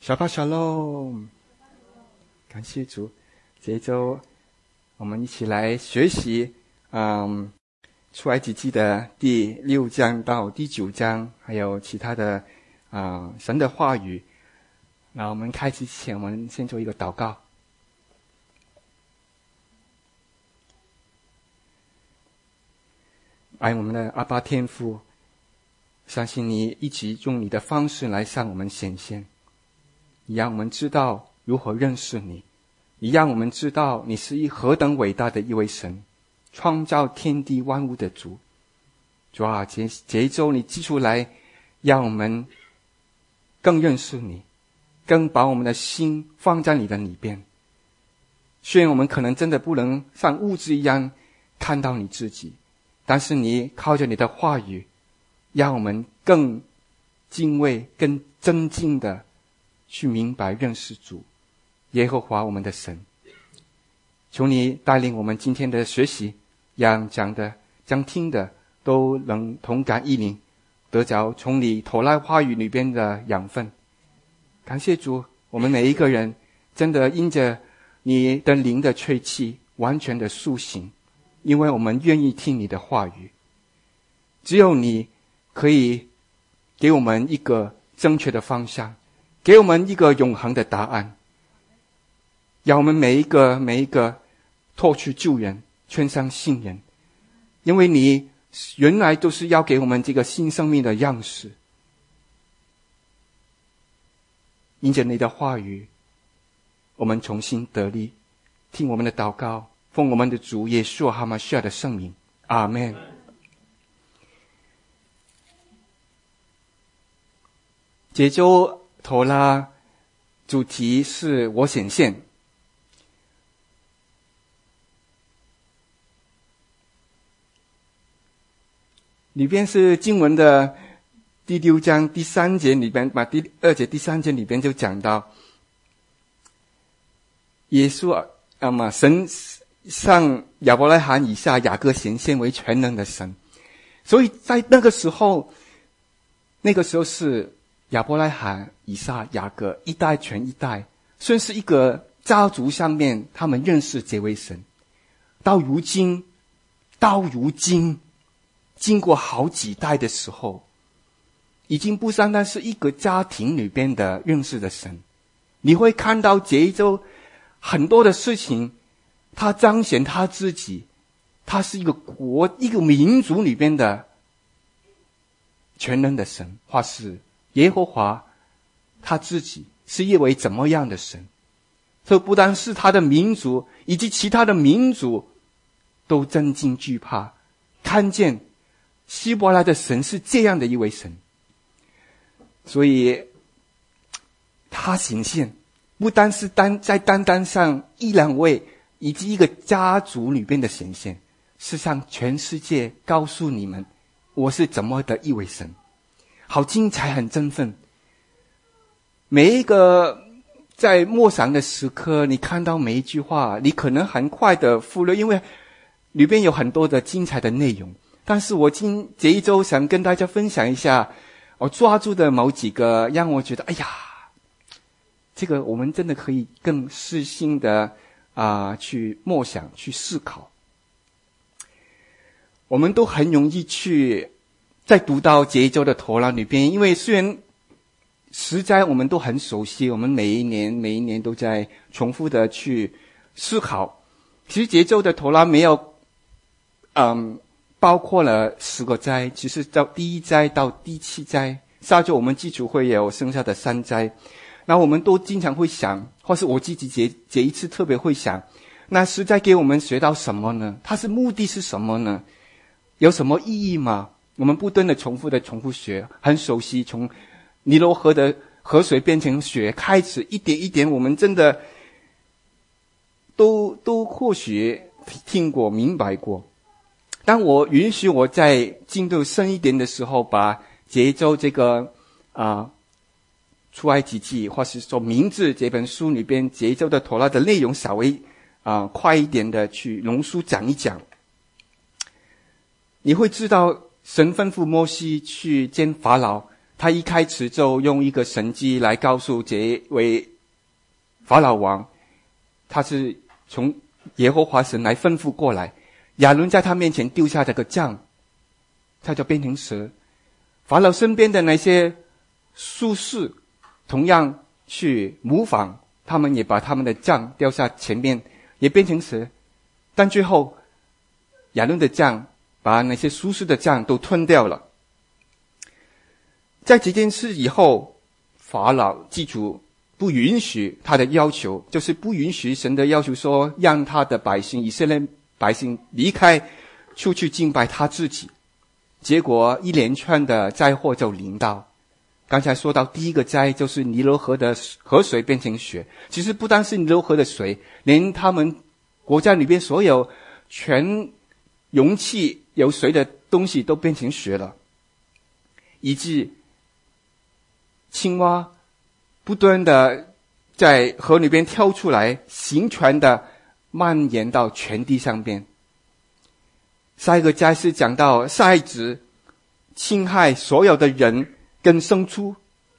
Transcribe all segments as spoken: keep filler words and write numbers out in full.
小巴小喽，感谢主。这一周我们一起来学习嗯出埃及记的第六章到第九章，还有其他的啊、呃、神的话语。那我们开始之前，我们先做一个祷告。爱我们的阿爸天父，相信你一直用你的方式来向我们显现，你让我们知道如何认识你，你让我们知道你是一何等伟大的一位神，创造天地万物的主。主啊，这这一周你寄出来，让我们更认识你，更把我们的心放在你的里边。虽然我们可能真的不能像物质一样看到你自己，但是你靠着你的话语，让我们更敬畏、更尊敬的去明白认识主耶和华我们的神。求你带领我们今天的学习，让讲的、将听的都能同感异灵，得着从你头来话语里边的养分。感谢主，我们每一个人真的因着你的灵的吹气，完全的苏醒，因为我们愿意听你的话语。只有你可以给我们一个正确的方向，给我们一个永恒的答案，让我们每一个每一个脱去旧人，穿上新人。因为你原来都是要给我们这个新生命的样式。因着你的话语，我们重新得力。听我们的祷告，奉我们的主耶稣哈马西亚的圣名，阿们。这周头拉主题是我显现。里边是经文的第六章第三节里边，把第二节第三节里边就讲到，耶稣啊嘛，神向亚伯拉罕以下雅各显现为全能的神。所以在那个时候，那个时候是亚伯拉罕、以撒、雅各一代传一代，算是一个家族上面他们认识这位神。到如今，到如今，经过好几代的时候，已经不单单是一个家庭里边的认识的神。你会看到这一周很多的事情，他彰显他自己，他是一个国、一个民族里边的全能的神，或是耶和华他自己是一位怎么样的神。所以不单是他的民族，以及其他的民族都震惊惧怕，看见希伯来的神是这样的一位神。所以他显现不单是单在单单上一两位以及一个家族里边的显现，是向全世界告诉你们我是怎么的一位神。好精彩，很振奋。每一个在默想的时刻，你看到每一句话，你可能很快的忽略，因为里边有很多的精彩的内容。但是我今这一周想跟大家分享一下，我抓住的某几个让我觉得，哎呀，这个我们真的可以更细心的啊、呃、去默想、去思考。我们都很容易去在读到这一周的头脑里边，因为虽然实在我们都很熟悉，我们每一年每一年都在重复的去思考。其实这一周的头脑没有，嗯。包括了十个灾，其实到第一灾到第七灾，下周我们基础会有剩下的三灾。那我们都经常会想，或是我自己这这一次特别会想，那十灾给我们学到什么呢？它是目的是什么呢？有什么意义吗？我们不断的重复的重复学，很熟悉，从尼罗河的河水变成血开始，一点一点，我们真的都都或许听过明白过。当我允许我在进度深一点的时候，把这一周这个啊、呃、出埃及记，或是说名字这本书里边这一周的头脑的内容稍微啊、呃、快一点的去浓缩讲一讲，你会知道神吩咐摩西去见法老， 他一开始就用一个神迹来告诉这位法老王，他是从耶和华神来吩咐过来，亚伦在他面前丢下这个杖，他就变成蛇。法老身边的那些术士同样去模仿，他们也把他们的杖掉下前面，也变成蛇。但最后亚伦的杖把那些术士的杖都吞掉了。在这件事以后，法老记住不允许他的要求，就是不允许神的要求，说让他的百姓以色列百姓离开，出去敬拜他自己。结果一连串的灾祸就临到。刚才说到第一个灾就是尼罗河的河水变成血，其实不单是尼罗河的水，连他们国家里边所有全容器有水的东西都变成血了，以致青蛙不断的在河里边跳出来，形全的蔓延到全地上边。下一个灾是讲到筛子侵害所有的人跟牲畜。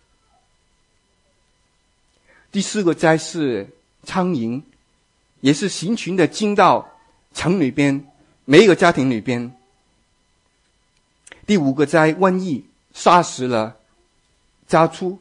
第四个灾是苍蝇，也是行群的进到城里边，每一个家庭里边。第五个灾瘟疫，杀死了家畜。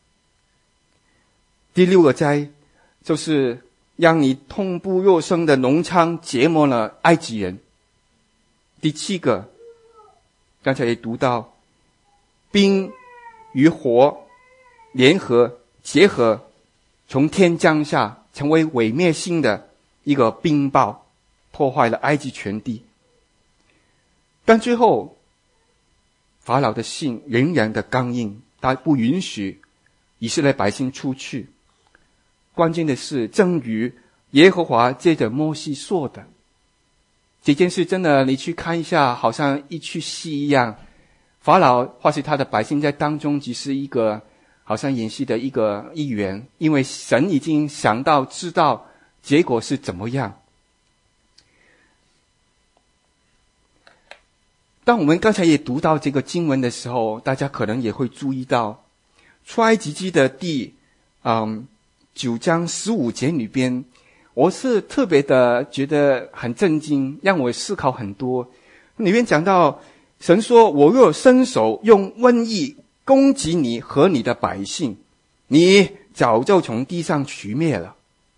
第六个灾就是让你痛不欲生的脓疮折磨了埃及人。第七个，刚才也读到，冰与火联合结合，从天降下，成为毁灭性的一个冰雹，破坏了埃及全地。但最后法老的心仍然的刚硬，他不允许以色列百姓出去。关键的是，正如耶和华借着摩西说的，这件事真的你去看一下，好像一出戏一样。法老或是他的百姓在当中只是一个好像演戏的一个一员，因为神已经想到知道结果是怎么样。当我们刚才也读到这个经文的时候，大家可能也会注意到出埃及记的第嗯九章十五节里边，我是特别的觉得很震惊，让我思考很多。里面讲到神说，我若伸手用瘟疫攻击你和你的百姓，你早就从地上除灭了。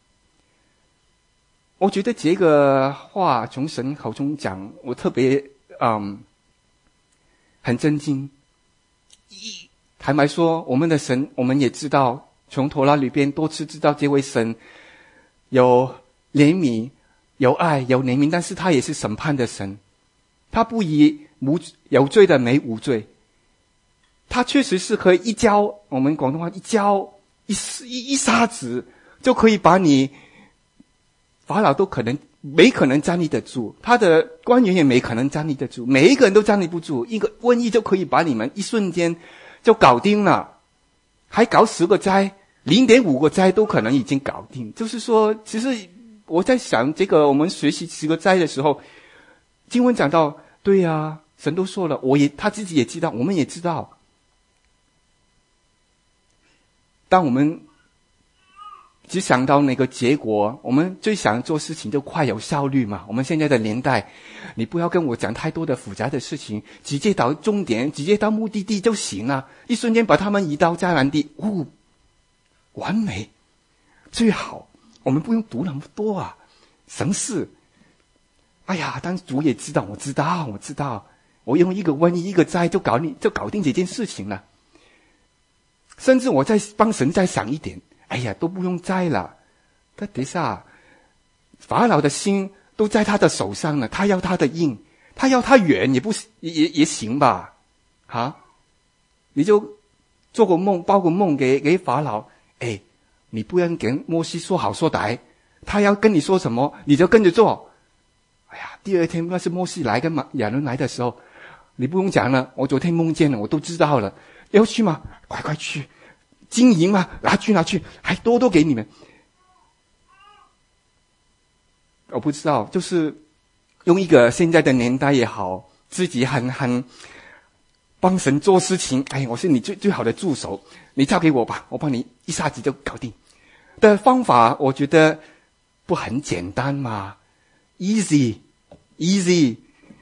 我觉得这个话从神口中讲，我特别嗯很震惊。坦白说，我们的神我们也知道，从托拉里边多次知道这位神有怜悯有爱有怜悯，但是他也是审判的神，他不以无有罪的没无罪，他确实是可以一浇，我们广东话一浇一一一沙子就可以把你法老都可能没可能站立得住，他的官员也没可能站立得住，每一个人都站立不住，一个瘟疫就可以把你们一瞬间就搞定了，还搞十个灾，零点五个灾都可能已经搞定。就是说，其实我在想，这个我们学习十个灾的时候，经文讲到，对呀、啊，神都说了，我也他自己也知道，我们也知道。当我们只想到那个结果，我们最想做事情就快有效率嘛。我们现在的年代，你不要跟我讲太多的复杂的事情，直接到终点，直接到目的地就行了，一瞬间把他们移到迦南地，哦，完美，最好。我们不用读那么多啊，神事。哎呀，但主也知道，我知道，我知道，我用一个瘟疫一个灾就搞定，就搞定这件事情了。甚至我再帮神再想一点，哎呀，都不用灾了。但等一下，法老的心都在他的手上了，他要他的印，他要他远也不也也也行吧？啊，你就做个梦，包个梦给给法老，哎，你不要跟摩西说好说歹，他要跟你说什么，你就跟着做。哎呀，第二天那是摩西来跟亚伦来的时候，你不用讲了，我昨天梦见了，我都知道了。要去吗？快快去！金银嘛，拿去拿去，还多多给你们。我不知道，就是用一个现在的年代也好，自己很很帮神做事情，哎，我是你最最好的助手，你交给我吧，我帮你一下子就搞定的方法，我觉得不很简单吗？ easy easy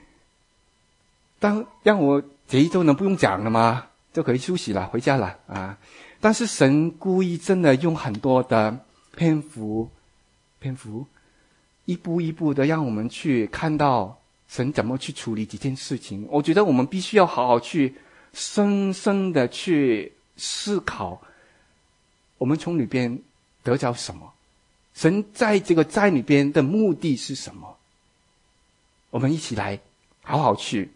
当让我这一周能不用讲了吗？就可以休息了，回家了啊！但是神故意真的用很多的篇幅篇幅一步一步的让我们去看到神怎么去处理这件事情。我觉得我们必须要好好去深深的去思考，我们从里边得着什么，神在这个灾里边的目的是什么。我们一起来好好去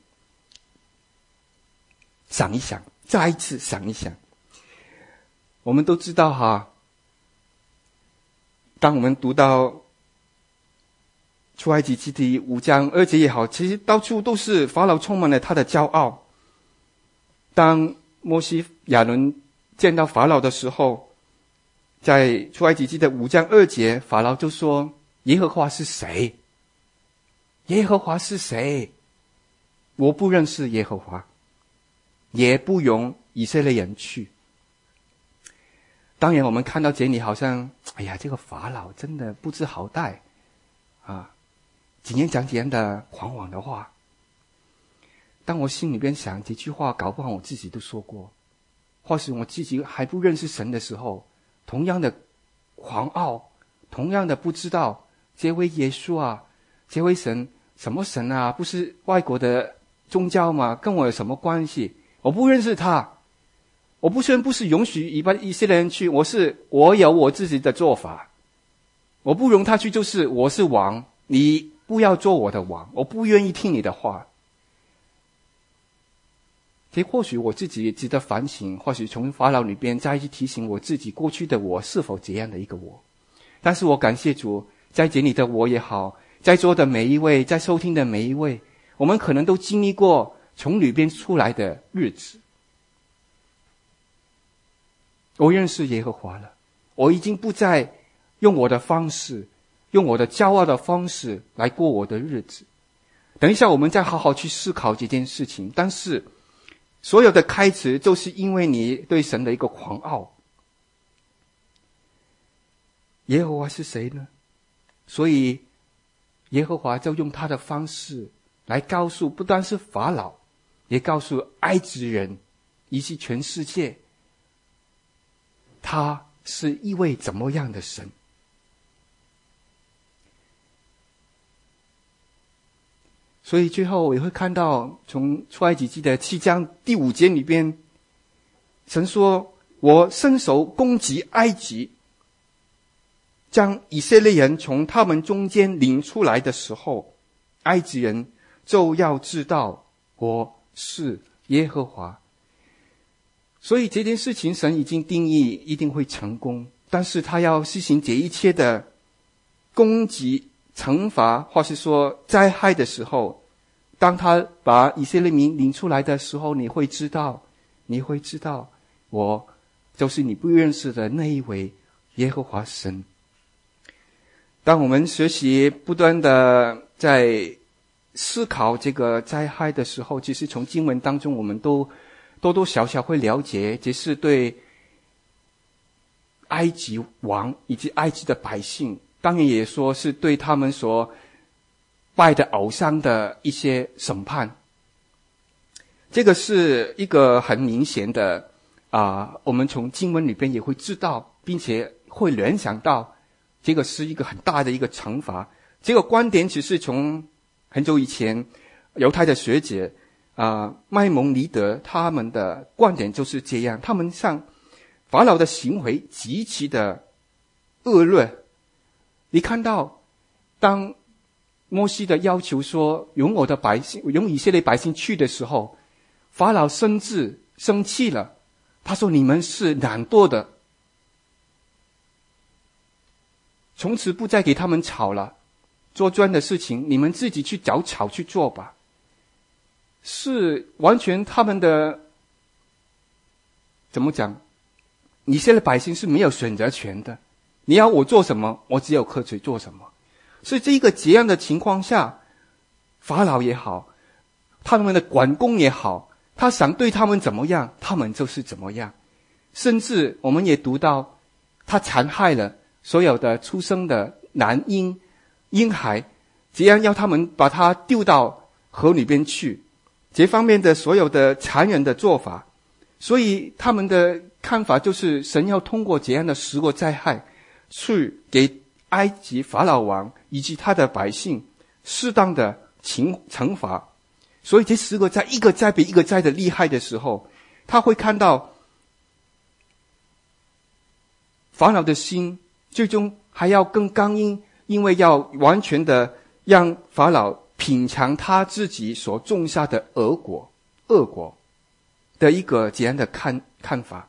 想一想，再一次想一想。我们都知道哈，当我们读到出埃及记第五章二节也好，其实到处都是法老充满了他的骄傲。当摩西亚伦见到法老的时候，在出埃及记的五章二节，法老就说：耶和华是谁？耶和华是谁？我不认识耶和华，也不容以色列人去。当然我们看到这里好像，哎呀，这个法老真的不知好歹啊，几言讲几言的狂妄的话。当我心里边想，这句话搞不好我自己都说过，或许我自己还不认识神的时候，同样的狂傲，同样的不知道这位耶稣啊，这位神，什么神啊，不是外国的宗教吗？跟我有什么关系？我不认识他，我不虽然不是允许一般以色列人去，我是我有我自己的做法，我不容他去，就是我是王，你不要做我的王，我不愿意听你的话。这或许我自己也值得反省，或许从法老里边再去提醒我自己，过去的我是否这样的一个我。但是我感谢主，在这里的我也好，在座的每一位，在收听的每一位，我们可能都经历过从里边出来的日子。我认识耶和华了，我已经不再用我的方式，用我的骄傲的方式来过我的日子。等一下我们再好好去思考这件事情，但是所有的开始就是因为你对神的一个狂傲。耶和华是谁呢？所以耶和华就用他的方式来告诉不单是法老，也告诉埃及人以及全世界，他是一位怎么样的神。所以最后我也会看到，从出埃及记的七章第五节里边，神说：我伸手攻击埃及，将以色列人从他们中间领出来的时候，埃及人就要知道我是耶和华。所以这件事情神已经定义一定会成功，但是他要施行这一切的攻击惩罚，或是说灾害的时候，当他把以色列民领出来的时候，你会知道你会知道我就是你不认识的那一位耶和华神。当我们学习不断的在思考这个灾害的时候，其实从经文当中我们都多多少少会了解，这是对埃及王以及埃及的百姓，当然也说是对他们所拜的偶像的一些审判。这个是一个很明显的啊、呃，我们从经文里边也会知道，并且会联想到这个是一个很大的一个惩罚。这个观点其实从很久以前犹太的学者啊、呃、麦蒙尼德他们的观点就是这样，他们向法老的行为极其的恶劣。你看到当摩西的要求说容我的百姓容以色列百姓去的时候，法老甚至生气了，他说你们是懒惰的，从此不再给他们草了，做这样的事情你们自己去找草去做吧。是完全他们的怎么讲，以色列百姓是没有选择权的，你要我做什么我只有可以做什么。所以这一个这样的情况下，法老也好，他们的管工也好， 他想对他们怎么样，他们就是怎么样。甚至我们也读到，他残害了所有的出生的男婴婴孩，这样要他们把他丢到河里边去，这方面的所有的残忍的做法。所以他们的看法就是神要通过这样的十个灾害去给埃及法老王以及他的百姓适当的惩罚。所以这十个灾一个灾比一个灾的厉害的时候，他会看到法老的心最终还要更刚硬，因为要完全的让法老品尝他自己所种下的恶果恶果的一个这样的看看法。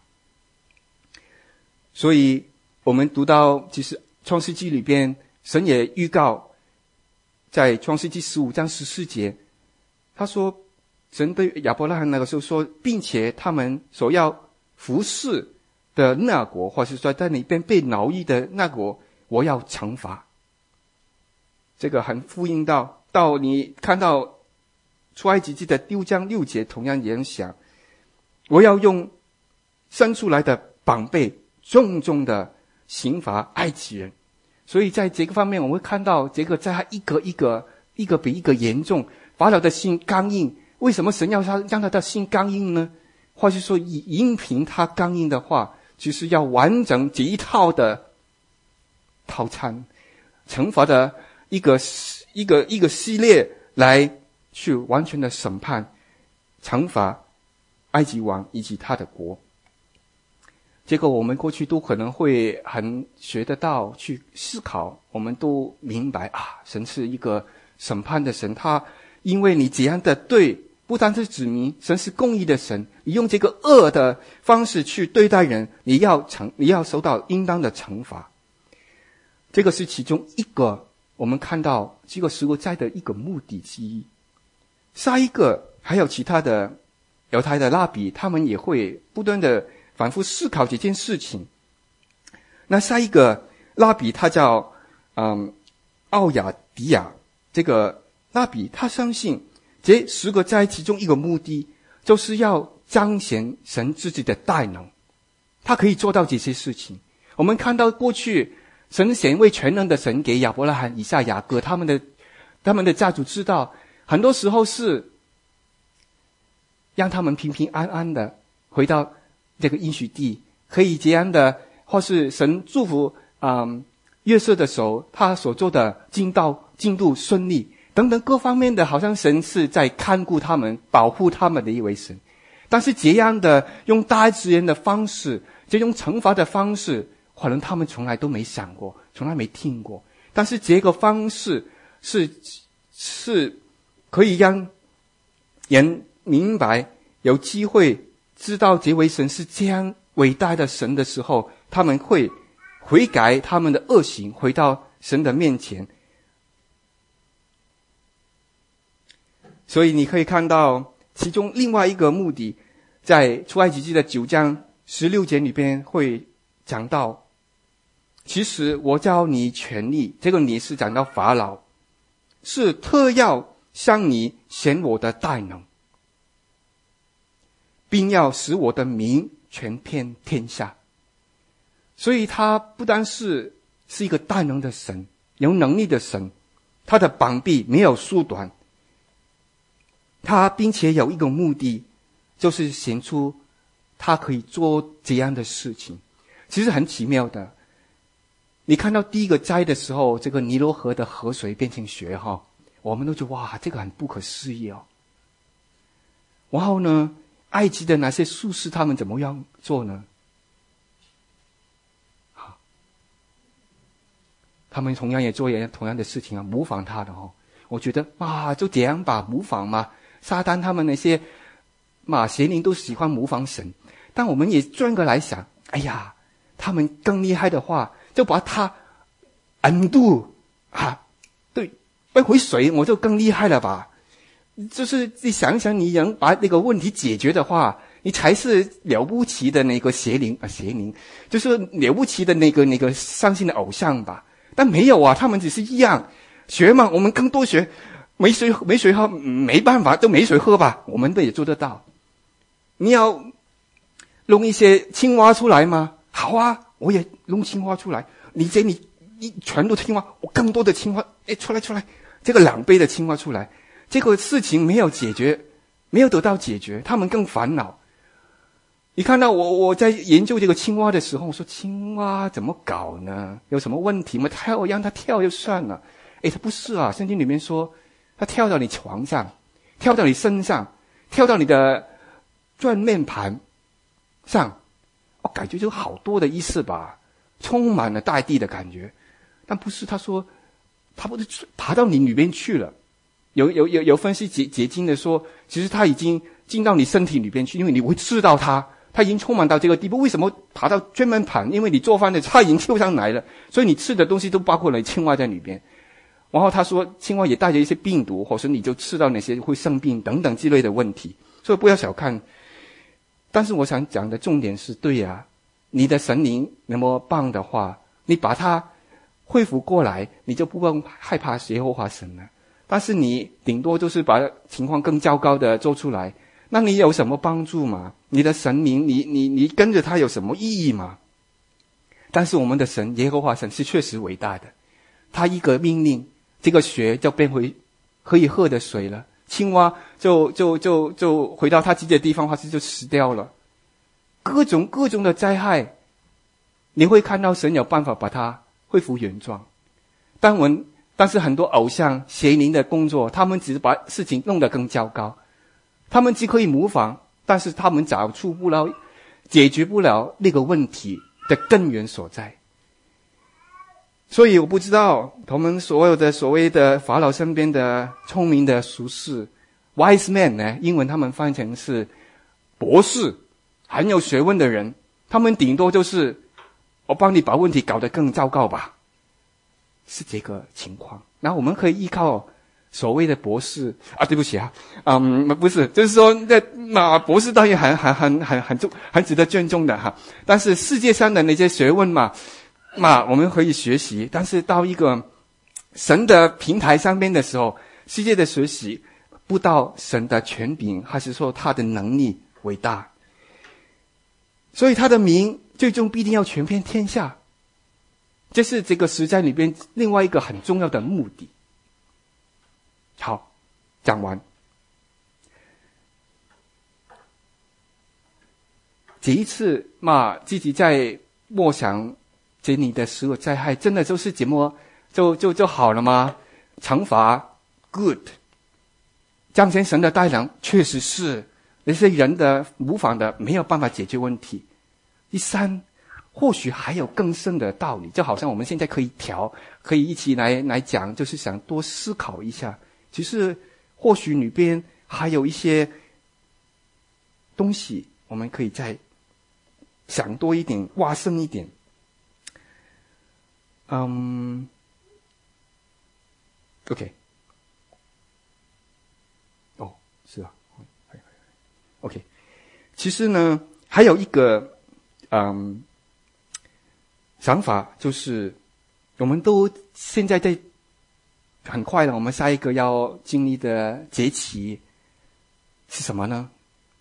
所以我们读到其实创世纪里边，神也预告在创世纪十五章十四节，他说神对亚伯拉罕那个时候说，并且他们所要服侍的那国，或是说在那边被奴役的那国，我要惩罚。这个很呼应到到你看到出埃及记的六章六节，同样也想，我要用生出来的宝贝重重的刑罚埃及人。所以在这个方面，我们会看到这个在他一个一个一个比一个严重。法老的心刚硬，为什么神要他让他的心刚硬呢？或是说因凭他刚硬的话，就是要完整这一套的套餐惩罚的一个一个一个系列来去完全的审判惩罚埃及王以及他的国。这个我们过去都可能会很学得到，去思考，我们都明白啊，神是一个审判的神，他因为你这样的对，不单是指明神是公义的神，你用这个恶的方式去对待人，你要惩你要受到应当的惩罚。这个是其中一个我们看到这个十个灾的一个目的之一。下一个还有其他的犹太的拉比，他们也会不断的反复思考这件事情。那下一个拉比他叫嗯奥亚迪亚，这个拉比他相信这十个灾其中一个目的就是要彰显神自己的大能，他可以做到这些事情。我们看到过去神显为全能的神给亚伯拉罕、以撒、雅各他们的他们的家族知道，很多时候是让他们平平安安的回到这个应许地，可以这样的，或是神祝福嗯约瑟的时候，他所做的进道进度顺利等等各方面的，好像神是在看顾他们、保护他们的一位神。但是这样的用大自然的方式，这种惩罚的方式，可能他们从来都没想过，从来没听过。但是这个方式是是可以让人明白，有机会知道这位神是这样伟大的神的时候，他们会悔改他们的恶行，回到神的面前。所以你可以看到其中另外一个目的，在出埃及记的九章十六节里边会讲到，其实我教你权力，这个你是讲到法老，是特要向你显我的大能，并要使我的名传遍天下。所以他不单是是一个大能的神，有能力的神，他的膀臂没有缩短，他并且有一个目的，就是显出他可以做这样的事情。其实很奇妙的，你看到第一个灾的时候，这个尼罗河的河水变成血哈，我们都觉得哇，这个很不可思议哦。然后呢，埃及的那些术士他们怎么样做呢？他们同样也做同样的事情啊，模仿他的哦。我觉得啊，就这样吧，模仿嘛。撒旦他们那些嘛邪灵都喜欢模仿神，但我们也转过来想，哎呀，他们更厉害的话，就把他按住啊，对，一回水我就更厉害了吧。就是你想想，你能把那个问题解决的话，你才是了不起的那个邪灵啊，邪灵就是了不起的那个那个伤心的偶像吧。但没有啊，他们只是一样学嘛，我们更多学，没水没水喝，没办法，就没水喝吧，我们都也做得到。 你要弄一些青蛙出来吗？好啊，我也弄青蛙出来。你这你你全都青蛙，我更多的青蛙，哎，出来出来，这个两倍的青蛙出来，这个事情没有解决，没有得到解决，他们更烦恼。你看到我我在研究这个青蛙的时候，我说青蛙怎么搞呢？有什么问题吗？跳让它跳就算了。诶，它不是啊，圣经里面说它跳到你床上，跳到你身上，跳到你的转面盘上，我感觉就好多的意思吧，充满了大地的感觉。但不是，他说它不是爬到你里面去了。有有有有分析解解经的说，其实它已经进到你身体里边去，因为你会吃到它。它已经充满到这个地步，为什么爬到专门盘？因为你做饭的时候它已经跳上来了，所以你吃的东西都包括了青蛙在里边。然后他说青蛙也带着一些病毒，或是你就吃到那些会生病等等之类的问题，所以不要小看。但是我想讲的重点是，对啊，你的神灵那么棒的话，你把它恢复过来，你就不用害怕耶和华神了。但是你顶多就是把情况更糟糕的做出来，那你有什么帮助吗？你的神明，你你你跟着他有什么意义吗？但是我们的神耶和华神是确实伟大的，他一个命令，这个水就变回可以喝的水了，青蛙就就就就回到他自己的地方，或是就死掉了。各种各种的灾害，你会看到神有办法把它恢复原状。但我们但是很多偶像邪灵的工作，他们只是把事情弄得更糟糕。他们既可以模仿，但是他们找出不了解决不了那个问题的根源所在。所以我不知道他们所有的所谓的法老身边的聪明的术士 wise man 呢，英文他们翻成是博士，很有学问的人，他们顶多就是我帮你把问题搞得更糟糕吧，是这个情况。那我们可以依靠所谓的博士啊，对不起啊，嗯，不是，就是说，那那博士当然很很很很很重，很值得尊重的哈。但是世界上的那些学问嘛，嘛我们可以学习，但是到一个神的平台上面的时候，世界的学习不到神的权柄，还是说他的能力伟大，所以他的名最终必定要传遍天下，这是这个时代里边另外一个很重要的目的。好，讲完。这一次嘛，自己在默想这里的所有灾害，真的就是这么就就就好了吗？惩罚 good， 彰显神的大能，确实是那些人的模仿的没有办法解决问题。第三，或许还有更深的道理，就好像我们现在可以调，可以一起来来讲，就是想多思考一下。其实或许里边还有一些东西，我们可以再想多一点，挖深一点。嗯 ，OK， 哦，是啊 ，OK， 其实呢，还有一个嗯想法，就是我们都现在在。很快的，我们下一个要经历的节期是什么呢？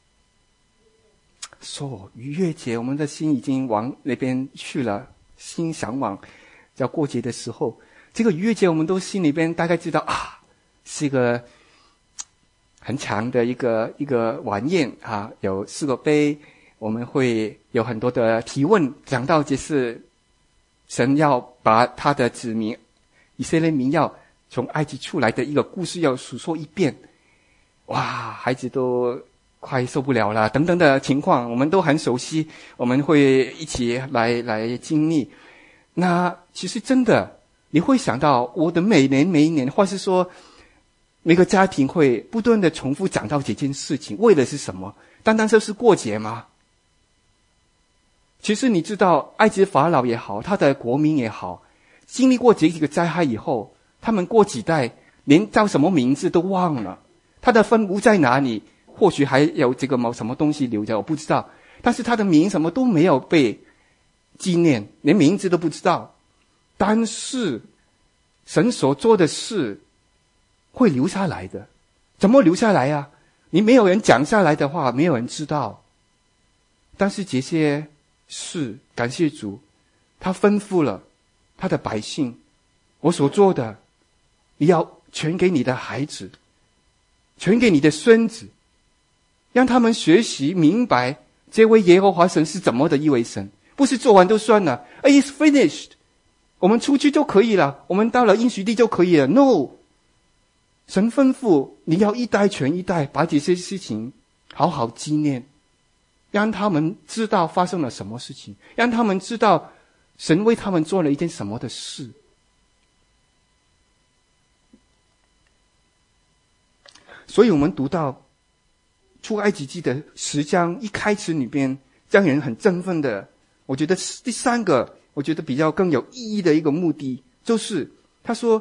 说逾越节，我们的心已经往那边去了，心向往要过节的时候，这个逾越节我们都心里边大概知道啊，是一个很长的一个一个晚宴啊，有四个杯，我们会有很多的提问，讲到就是神要把他的子民以色列民要从埃及出来的一个故事要述说一遍，哇，孩子都快受不了了，等等的情况，我们都很熟悉，我们会一起来来经历。那其实真的，你会想到我的每年每一年，或是说每个家庭会不断的重复讲到这件事情，为的是什么？单单就是过节吗？其实你知道，埃及法老也好，他的国民也好，经历过这几个灾害以后，他们过几代连叫什么名字都忘了，他的坟墓在哪里？或许还有这个某什么东西留着，我不知道。但是他的名什么都没有被纪念，连名字都不知道。但是神所做的事会留下来的，怎么留下来啊？你没有人讲下来的话，没有人知道。 但是这些事，感谢主，他吩咐了他的百姓，我所做的，你要传给你的孩子，传给你的孙子，让他们学习明白这位耶和华神是怎么的一位神，不是做完就算了。It's finished， 我们出去就可以了，我们到了应许地就可以了。No， 神吩咐你要一代传一代，把这些事情好好纪念，让他们知道发生了什么事情，让他们知道神为他们做了一件什么的事。所以我们读到出埃及记的十章一开始里边，让人很振奋的，我觉得第三个我觉得比较更有意义的一个目的，就是他说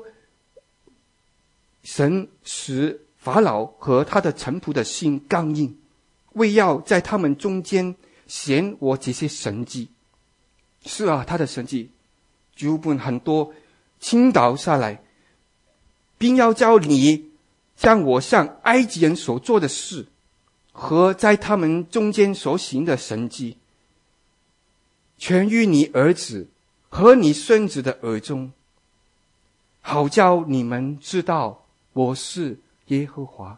神使法老和他的臣仆的心刚硬，为要在他们中间显我这些神迹。是啊，他的神迹基本很多倾倒下来，并要叫你像我向埃及人所做的事和在他们中间所行的神迹，全于你儿子和你孙子的耳中，好叫你们知道我是耶和华。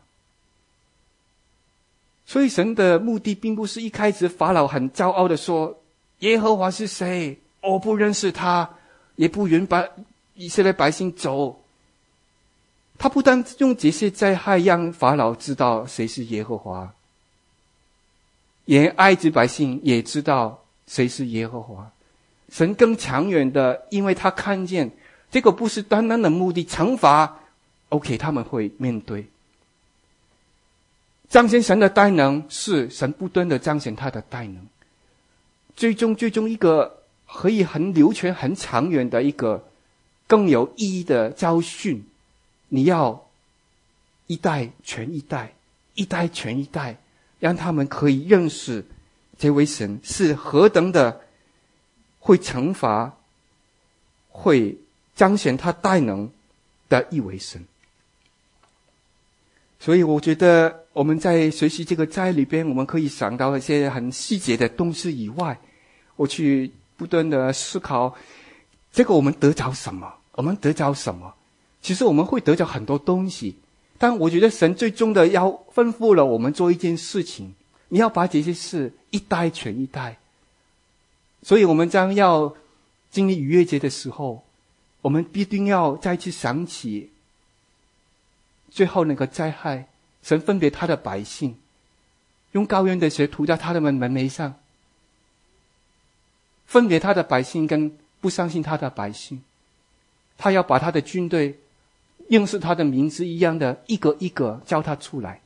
所以神的目的并不是一开始法老很骄傲的说耶和华是谁，我不认识他，也不允把以色列百姓走。他不但用这些灾害让法老知道谁是耶和华，连埃及百姓也知道谁是耶和华。神更长远的，因为他看见这个不是单单的目的，惩罚 OK 他们会面对。彰显神的大能，是神不断的彰显他的大能，最终最终一个可以很流传很长远的一个更有意义的教训，你要一代传一代，一代传一代，让他们可以认识这位神是何等的会惩罚，会彰显他大能的一位神。所以我觉得我们在学习这个斋里边，我们可以想到一些很细节的东西以外，我去不断的思考这个我们得着什么，我们得着什么。其实我们会得着很多东西，但我觉得神最终的要吩咐了我们做一件事情，你要把这些事一代传一代。所以我们将要经历逾越节的时候，我们必定要再次想起最后那个灾害，神分别他的百姓，用羔羊的血涂在他的门楣上，分别他的百姓跟不相信他的百姓。他要把他的军队认识他的名字一样的一个一个叫他出来。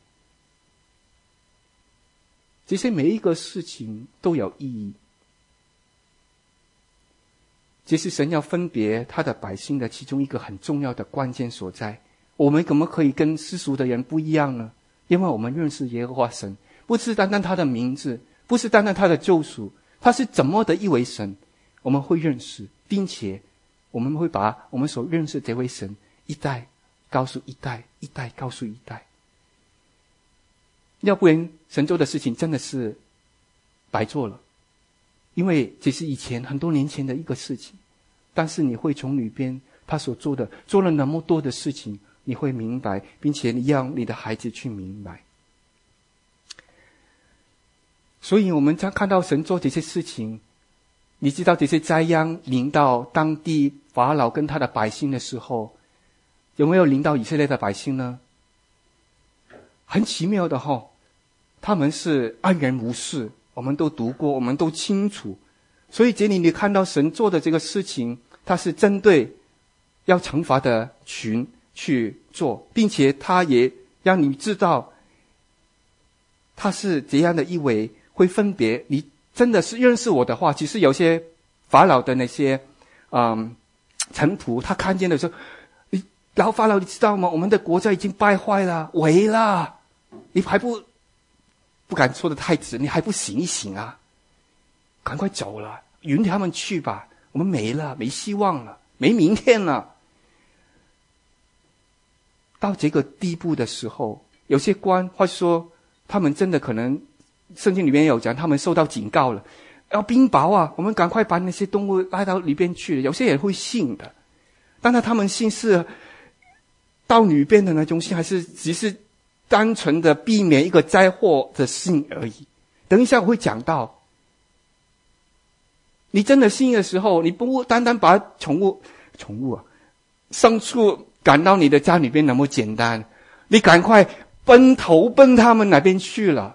这些每一个事情都有意义，这是神要分别他的百姓的其中一个很重要的关键所在。我们怎么可以跟世俗的人不一样呢？因为我们认识耶和华神，不是单单他的名字，不是单单他的救赎，他是怎么的一位神，我们会认识，并且我们会把我们所认识这位神一代告诉一代，一代告诉一代。要不然神做的事情真的是白做了，因为这是以前很多年前的一个事情，但是你会从里边他所做的做了那么多的事情，你会明白，并且你让你的孩子去明白。所以我们在看到神做这些事情，你知道这些灾殃临到当地法老跟他的百姓的时候，有没有临到以色列的百姓呢？很奇妙的齁，他们是安然无事，我们都读过，我们都清楚。所以这里你看到神做的这个事情，他是针对要惩罚的群去做，并且他也让你知道他是怎样的一位会分别。你真的是认识我的话，其实有些法老的那些嗯臣仆，他看见的时候，你老法老你知道吗？我们的国家已经败坏了，毁了，你还不不敢说的太直，你还不醒一醒啊？赶快走了，允他们去吧，我们没了，没希望了，没明天了。到这个地步的时候，有些官或者说他们真的可能圣经里面有讲，他们受到警告了，要冰雹啊，我们赶快把那些动物拉到里边去。有些人会信的，但是他们信是到里边的那种信，还是只是单纯的避免一个灾祸的信而已。等一下我会讲到，你真的信的时候，你不单单把宠物宠物啊牲畜赶到你的家里边那么简单，你赶快奔投奔他们那边去了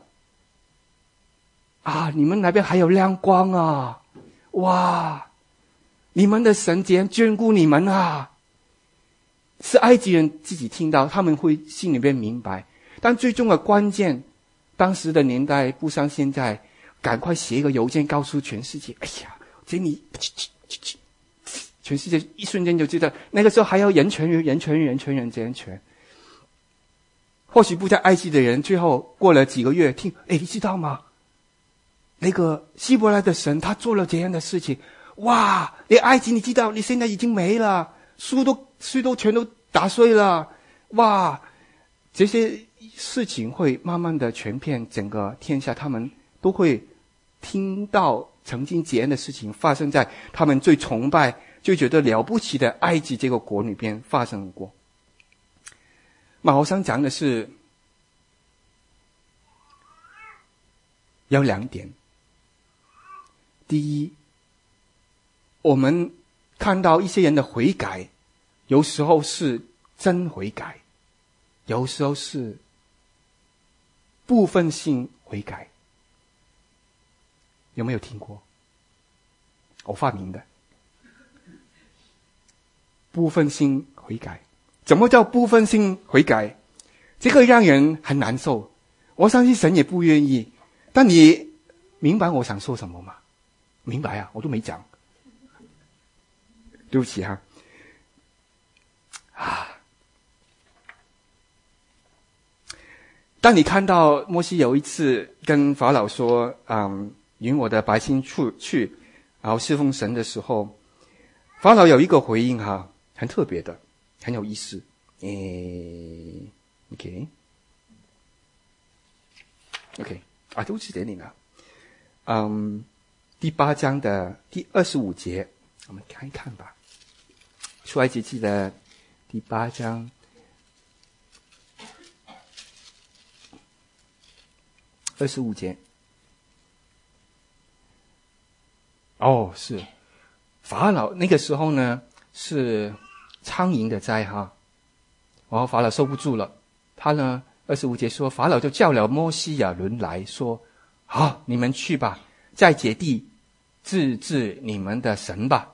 啊！你们那边还有亮光啊！哇，你们的神竟然眷顾你们啊！是埃及人自己听到，他们会心里边明白。但最终的关键，当时的年代不像现在，赶快写一个邮件告诉全世界。哎呀，这你全世界一瞬间就知道。那个时候还要人传人，人传人，人传人，人传。或许不在埃及的人，最后过了几个月听，哎，你知道吗？那个希伯来的神他做了这样的事情，哇！你埃及你知道，你现在已经没了，树都树都全都打碎了，哇！这些事情会慢慢的传遍整个天下，他们都会听到曾经这样的事情发生在他们最崇拜、最觉得了不起的埃及这个国里边发生过。那我想讲的是，有两点。第一，我们看到一些人的悔改，有时候是真悔改，有时候是部分性悔改。有没有听过？我发明的部分性悔改。怎么叫部分性悔改？这个让人很难受，我相信神也不愿意。但你明白我想说什么吗？明白啊，我都没讲，对不起哈。啊，当你看到摩西有一次跟法老说，嗯，引我的百姓出去，然后侍奉神的时候，法老有一个回应哈，很特别的，很有意思。诶 ，OK，OK，、okay. okay. 啊，都是这里呢。嗯。第八章的第二十五节，我们看一看吧。出埃及记的第八章二十五节。哦，是法老那个时候呢，是苍蝇的灾哈，然后法老受不住了，他呢二十五节说，法老就叫了摩西亚伦来说：“好，你们去吧，在这地治治你们的神吧。”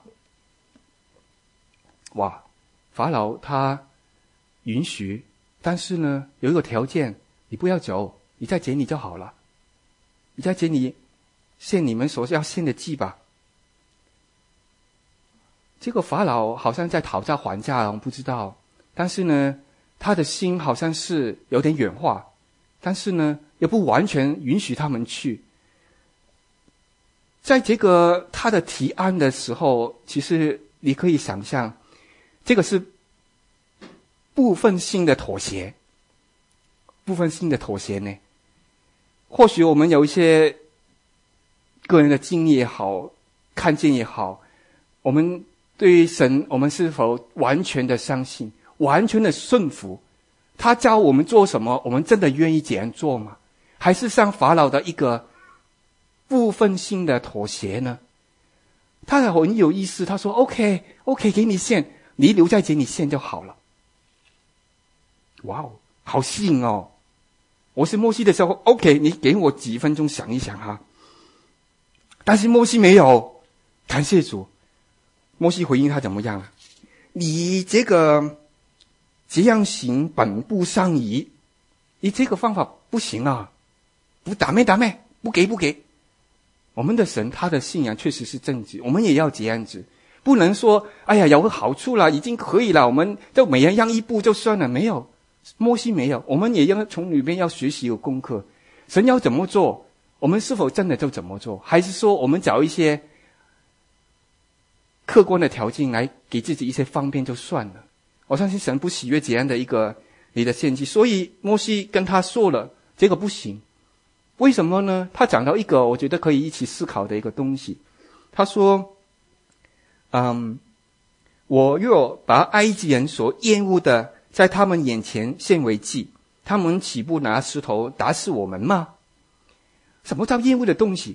哇，法老他允许，但是呢有一个条件，你不要走，你在这里就好了，你在这里献你们所要献的祭吧。这个法老好像在讨价还价，我不知道，但是呢他的心好像是有点软化，但是呢也不完全允许他们去。在这个他的提案的时候，其实你可以想象，这个是部分性的妥协，部分性的妥协呢。或许我们有一些个人的经历也好，看见也好，我们对于神，我们是否完全的相信，完全的顺服？他教我们做什么，我们真的愿意这样做吗？还是像法老的一个部分性的妥协呢？他很有意思，他说 OK OK 给你献，你留在这里献就好了。哇哦，好吸引哦！我是摩西的时候 OK 你给我几分钟想一想哈。但是摩西没有，感谢主。摩西回应他怎么样了？你这个这样行本不上宜，你这个方法不行啊，不打咩打咩，不给不给。我们的神他的信仰确实是正直，我们也要这样子，不能说哎呀有个好处了，已经可以了，我们就每人让一步就算了。没有，摩西没有，我们也要从里面要学习有功课。神要怎么做，我们是否真的就怎么做，还是说我们找一些客观的条件来给自己一些方便就算了？我相信神不喜悦这样的一个你的献祭，所以摩西跟他说了，这个不行， 为什么呢？他讲到一个我觉得可以一起思考的一个东西。他说，嗯，我若把埃及人所厌恶的在他们眼前献为祭，他们岂不拿石头打死我们吗？什么叫厌恶的东西？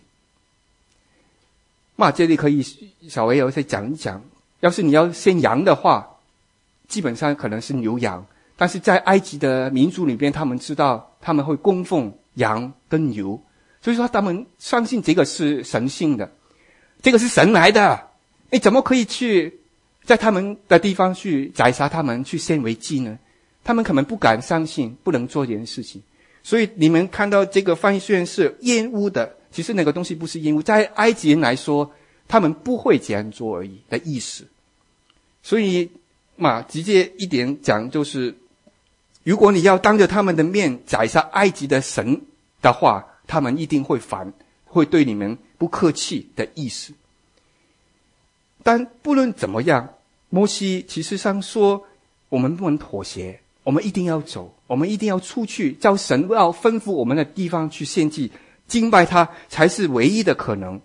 那这里可以稍微有再讲一讲。要是你要献羊的话，基本上可能是牛羊，但是在埃及的民族里边，他们知道他们会供奉羊跟牛，所以说他们相信这个是神性的，这个是神来的，你怎么可以去在他们的地方去宰杀他们，去献为祭呢？他们可能不敢相信，不能做这件事情。所以你们看到这个翻译虽然是厌恶的，其实那个东西不是厌恶，在埃及人来说，他们不会这样做而已的意思。所以嘛，直接一点讲，就是如果你要当着他们的面宰杀埃及的神的话，他们一定会烦，会对你们不客气的意思。但不论怎么样，摩西其实上说，我们不能妥协，我们一定要走，我们一定要出去，叫神要吩咐我们的地方去献祭，敬拜他才是唯一的可能。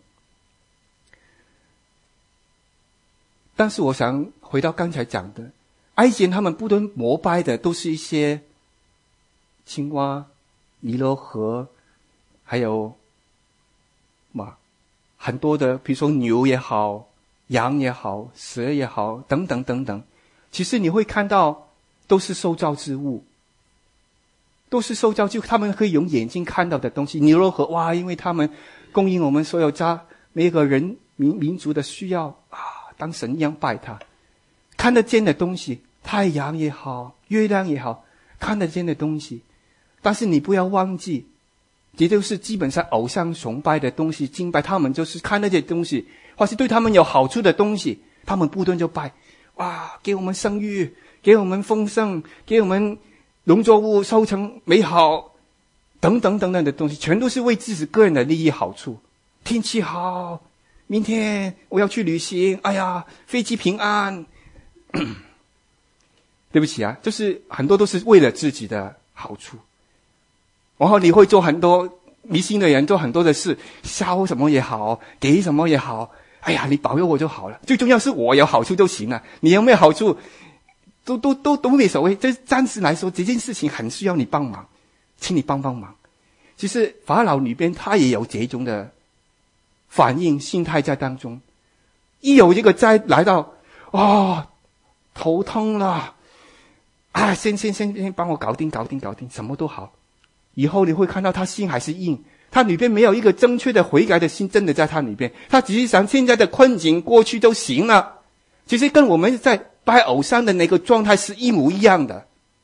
但是我想回到刚才讲的，埃及人他们不论膜拜的都是一些青蛙、尼罗河，还有嘛很多的，比如说牛也好，羊也好，蛇也好，等等等等。其实你会看到都是受造之物，都是受造就他们可以用眼睛看到的东西。尼罗河，哇，因为他们供应我们所有家每个人民民族的需要啊，当神一样拜他。看得见的东西，太阳也好，月亮也好，看得见的东西。但是你不要忘记，这就是基本上偶像崇拜的东西，敬拜他们就是看那些东西，或是对他们有好处的东西，他们不断就拜。哇，给我们生育，给我们丰盛，给我们农作物收成美好，等等等等的东西，全都是为自己个人的利益好处。天气好，明天我要去旅行，哎呀，飞机平安。对不起啊，就是很多都是为了自己的好处。然后你会做很多迷信的人做很多的事，烧什么也好，给什么也好，哎呀，你保佑我就好了，最重要是我有好处就行了，你有没有好处都都都都没所谓。这暂时来说，这件事情很需要你帮忙，请你帮帮忙。其实法老里边他也有这种的反应心态在当中，一有这个灾来到，哦，头痛了，啊，先先先先帮我搞定搞定搞定，什么都好。以后你会看到他心还是硬，他里边没有一个正确的悔改的心，真的在他里边，他只是想现在的困境过去就行了。其实跟我们在拜偶像的那个状态是一模一样的。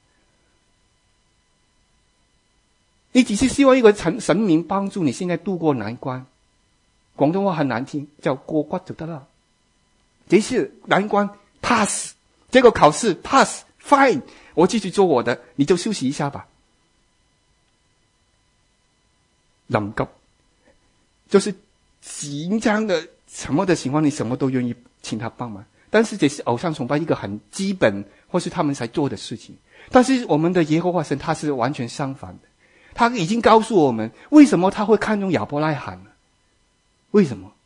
你只是希望一个神神明帮助你现在度过难关，广东话很难听，叫过关就得了。这是难关 pass， 这个考试 pass fine， 我继续做我的，你就休息一下吧。臨急就是緊張的什麼的情況，你什麼都願意請他幫忙。但是這是偶像崇拜一個很基本或是他們才做的事情。但是我們的耶和華神他是完全相反的，他已經告訴我們為什麼他會看重亞伯拉罕呢？為什麼？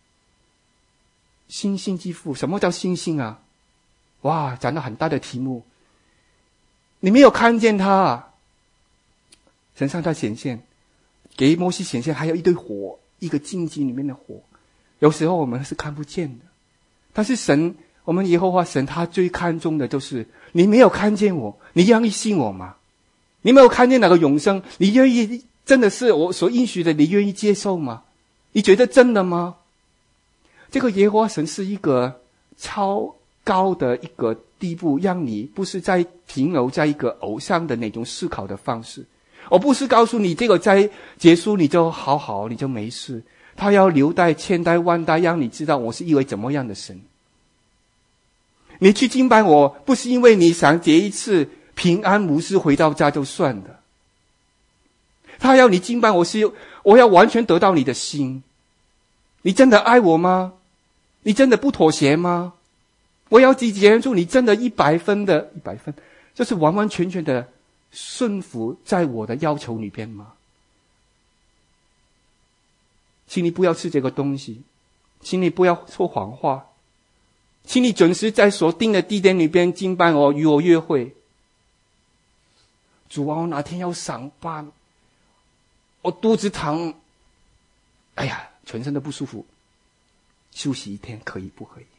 星星之父，什麼叫星星啊？哇，講到很大的題目，你沒有看見他，神向他顯現，給摩西顯現，還有一堆火，一個荊棘裡面的火，有時候我們是看不見的。但是神，我們耶和華神他最看重的就是你沒有看見我，你願意信我嗎？你沒有看見那個永生，你願意真的是我所應許的，你願意接受嗎？你覺得真的嗎？這個耶和華神是一個超高的一個地步，讓你不是在停留在一個偶像的那種思考的方式。我不是告訴你這個在結束你就好好，你就沒事。他要留待千代萬代，讓你知道我是一位怎麼樣的神。你去敬拜我，不是因為你想這一次平安無事回到家就算的。他要你敬拜我是，我要完全得到你的心。你真的愛我嗎？你真的不妥協嗎？我要體現出你真的一百分的一百分，就是完完全全的順服在我的要求裏邊嗎？ 请你不要吃这个东西，请你不要说谎话，请你准时在所定的地点里边敬拜我，与我约会。主啊，我哪天要上班，我肚子疼，哎呀，全身都不舒服，休息一天可以不可以？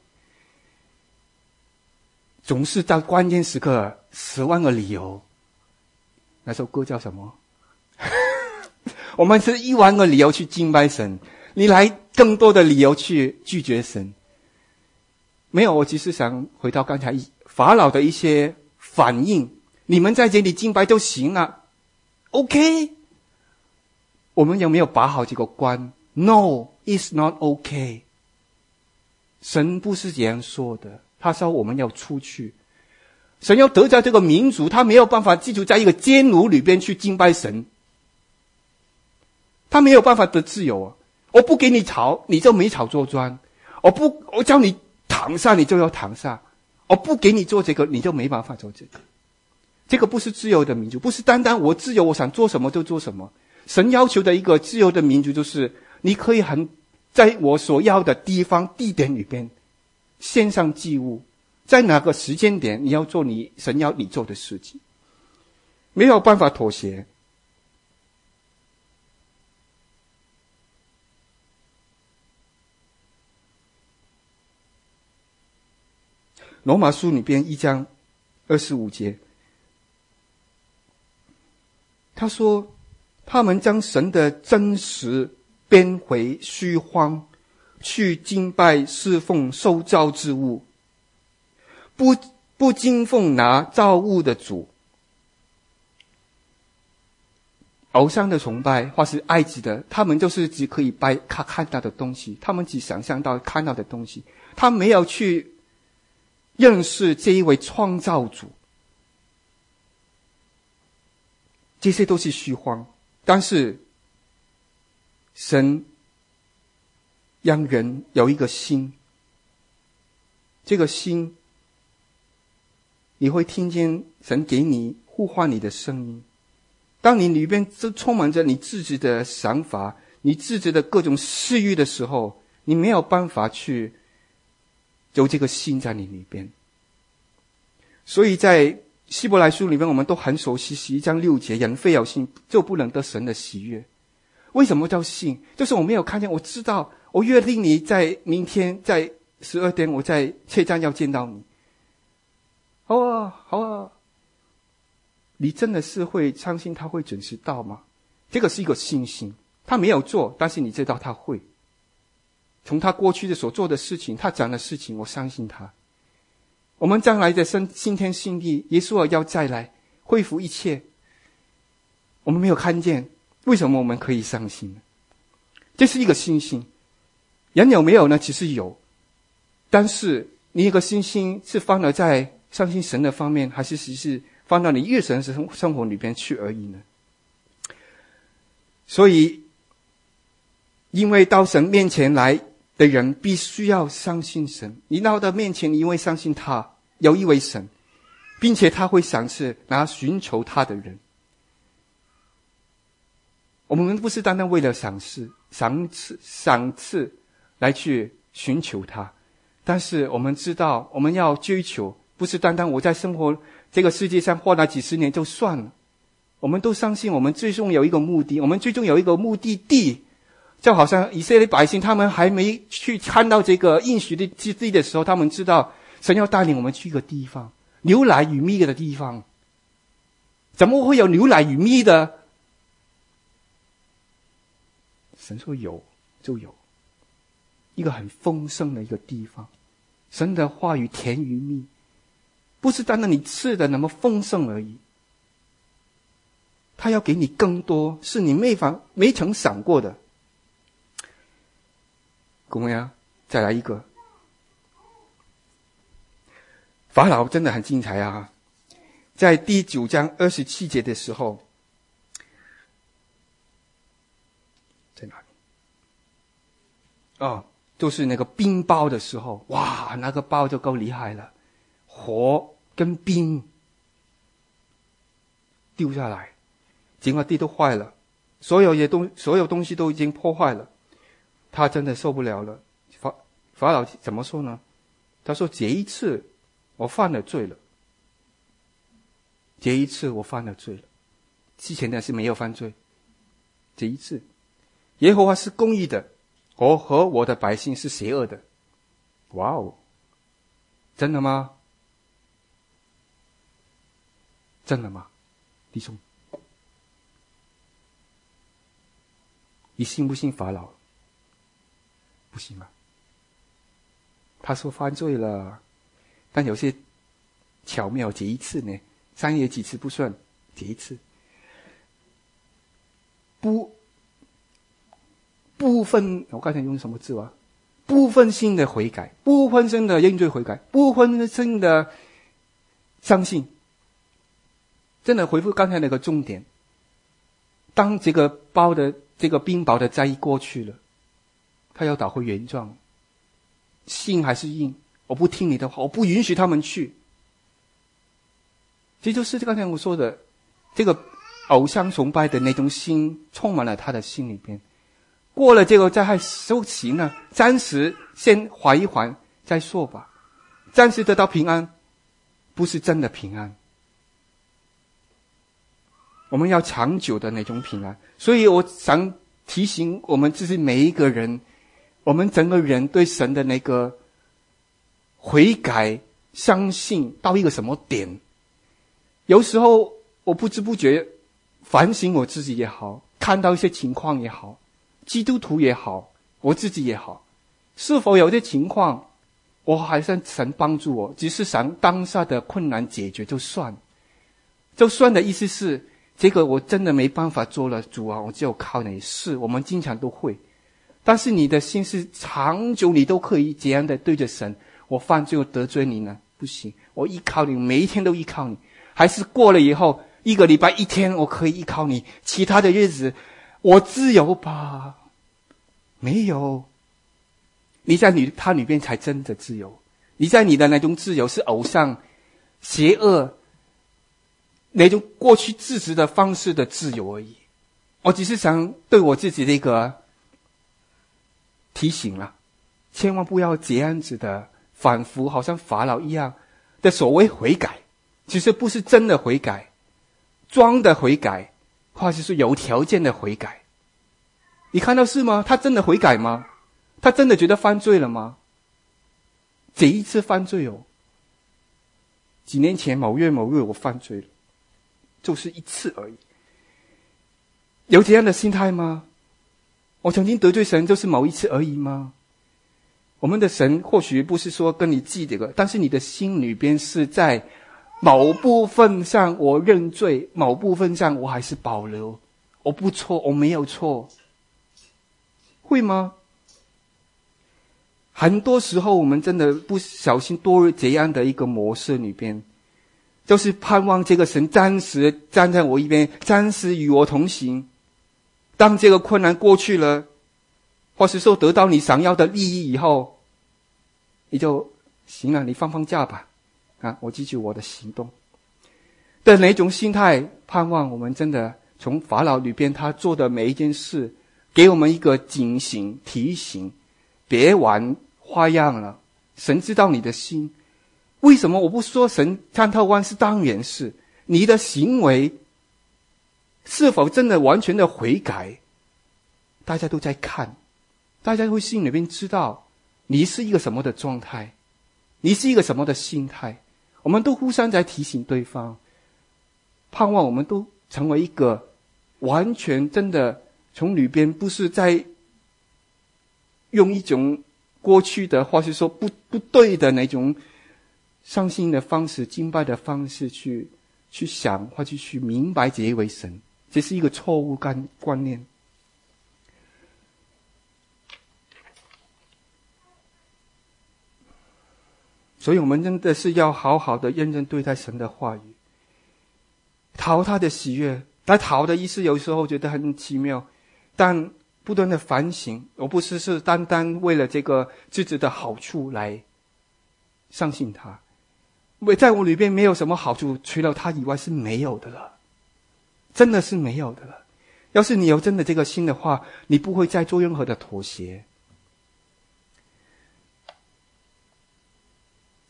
总是在关键时刻十万个理由。那首歌叫什么？我们是一万个理由去敬拜神，你来更多的理由去拒绝神。没有，我只是想回到刚才法老的一些反应，你们在这里敬拜就行了 OK。 我们有没有把好这个关？ No, it's not okay。 神不是这样说的，他说我们要出去，神要得到这个民族，他没有办法记住在一个监牢里边去敬拜神，他没有办法得自由啊！我不给你吵，你就没吵做砖；我不，我叫你躺下，你就要躺下；我不给你做这个，你就没办法做这个。这个不是自由的民族，不是单单我自由，我想做什么就做什么。神要求的一个自由的民族，就是你可以很在我所要的地方地点里边献上祭物，在哪个时间点你要做你神要你做的事情，没有办法妥协。罗马书里边一章二十五节，他说他们将神的真实变回虚荒，去敬拜侍奉受造之物，不不敬奉拿造物的主。偶像的崇拜或是埃及的，他们就是只可以拜他看到的东西，他们只想象到看到的东西，他没有去认识这一位创造主。这些都是虚幻，但是神让人有一个心，这个心你会听见神给你呼唤你的声音。当你里边充满着你自己的想法，你自己的各种私欲的时候，你没有办法去有这个心在你里边。所以在希伯来书里面，我们都很熟悉十一章六节，人非有信就不能得神的喜悦。为什么叫信？就是我没有看见，我知道我约定你在明天在十二点我在车站要见到你。好啊好啊，你真的是会相信他会准时到吗？这个是一个信心，他没有做，但是你知道他会。从他过去的所做的事情，他讲的事情，我相信他。我们将来的新新天新地，耶稣要再来恢复一切，我们没有看见，为什么我们可以相信呢？这是一个信心。人有没有呢？其实有，但是你一个信心是放了在相信神的方面，还是只是放到你日常生活里边去而已呢？所以因为到神面前来的人必须要相信神，你到他面前，你因为相信他有一位神，并且他会赏赐拿寻求他的人。我们不是单单为了赏赐赏赐赏赐来去寻求他，但是我们知道我们要追求，不是单单我在生活这个世界上活了几十年就算了。我们都相信我们最终有一个目的，我们最终有一个目的地。就好像以色列百姓，他们还没去看到这个应许的之地的时候，他们知道神要带领我们去一个地方，牛奶与蜜的地方。怎么会有牛奶与蜜的？神说有就有，一个很丰盛的一个地方。神的话语甜于蜜，不是单单你吃的那么丰盛而已，他要给你更多，是你没法没曾想过的。各位啊，再来一个。法老真的很精彩啊！在第九章二十七节的时候，在哪里？哦，就是那个冰雹的时候，哇，那个雹就够厉害了，火跟冰丢下来，整个地都坏了，所有也东所有东西都已经破坏了。 他真的受不了了。法法老怎么说呢？他说：“这一次我犯了罪了，这一次我犯了罪了。之前的是没有犯罪，这一次，耶和华是公义的，我和我的百姓是邪恶的。”哇哦，真的吗？真的吗，弟兄？你信不信法老？不信吗？他说犯罪了，但有些巧妙，这一次呢，三year几次不算，这一次不部分，我刚才用什么字啊？部分性的悔改，部分性的认罪悔改，部分性的相信。真的回复刚才那个重点，当这个包的这个冰雹的灾异过去了，他要打回原状，信还是硬？我不听你的话，我不允许他们去。这就是刚才我说的，这个偶像崇拜的那种心充满了他的心里边。过了这个灾害收起呢，暂时先缓一缓再说吧，暂时得到平安，不是真的平安。我们要长久的那种平安。所以我想提醒我们自己每一个人，我们整个人对神的那个悔改相信到一个什么点。有时候我不知不觉反省我自己也好，看到一些情况也好，基督徒也好，我自己也好，是否有些情况我还是神帮助我，只是想当下的困难解决就算。就算的意思是这个我真的没办法做了，主啊，我只有靠你。是我们经常都会，但是你的心是长久你都可以这样的对着神，我犯罪我得罪你呢？不行，我依靠你，每一天都依靠你。还是过了以后一个礼拜一天我可以依靠你，其他的日子我自由吧？没有，你在你他里边才真的自由。你在你的那种自由是偶像邪恶那种过去自持的方式的自由而已。我只是想对我自己的一个提醒了，千万不要这样子的反复，好像法老一样的所谓悔改，其实不是真的悔改，装的悔改，或者是有条件的悔改。你看到是吗？他真的悔改吗？他真的觉得犯罪了吗？这一次犯罪哦，几年前某月某日我犯罪了，就是一次而已。有这样的心态吗？我曾经得罪神就是某一次而已吗？我们的神或许不是说跟你记这个，但是你的心里边是在某部分上我认罪，某部分上我还是保留，我不错，我没有错，会吗？很多时候我们真的不小心堕入这样的一个模式里边，就是盼望这个神暂时站在我一边，暂时与我同行。当这个困难过去了，或是说得到你想要的利益以后，你就行了，你放放假吧，啊，我继续我的行动的哪种心态。盼望我们真的从法老里边他做的每一件事，给我们一个警醒提醒，别玩花样了。神知道你的心。为什么我不说神看透万事？当然是你的行为是否真的完全的悔改，大家都在看，大家会心里面知道你是一个什么的状态，你是一个什么的心态。我们都互相在提醒对方，盼望我们都成为一个完全真的从里边不是在用一种过去的或是说不不对的那种上信的方式、敬拜的方式去去想或者去明白这一位神，这是一个错误观观念。所以我们真的是要好好的认真对待神的话语，讨他的喜悦。但讨的意思有时候觉得很奇妙，但不断的反省，我不是是单单为了这个自己的好处来相信他，在我里边没有什么好处，除了他以外是没有的了，真的是没有的了。要是你有真的这个心的话，你不会再做任何的妥协，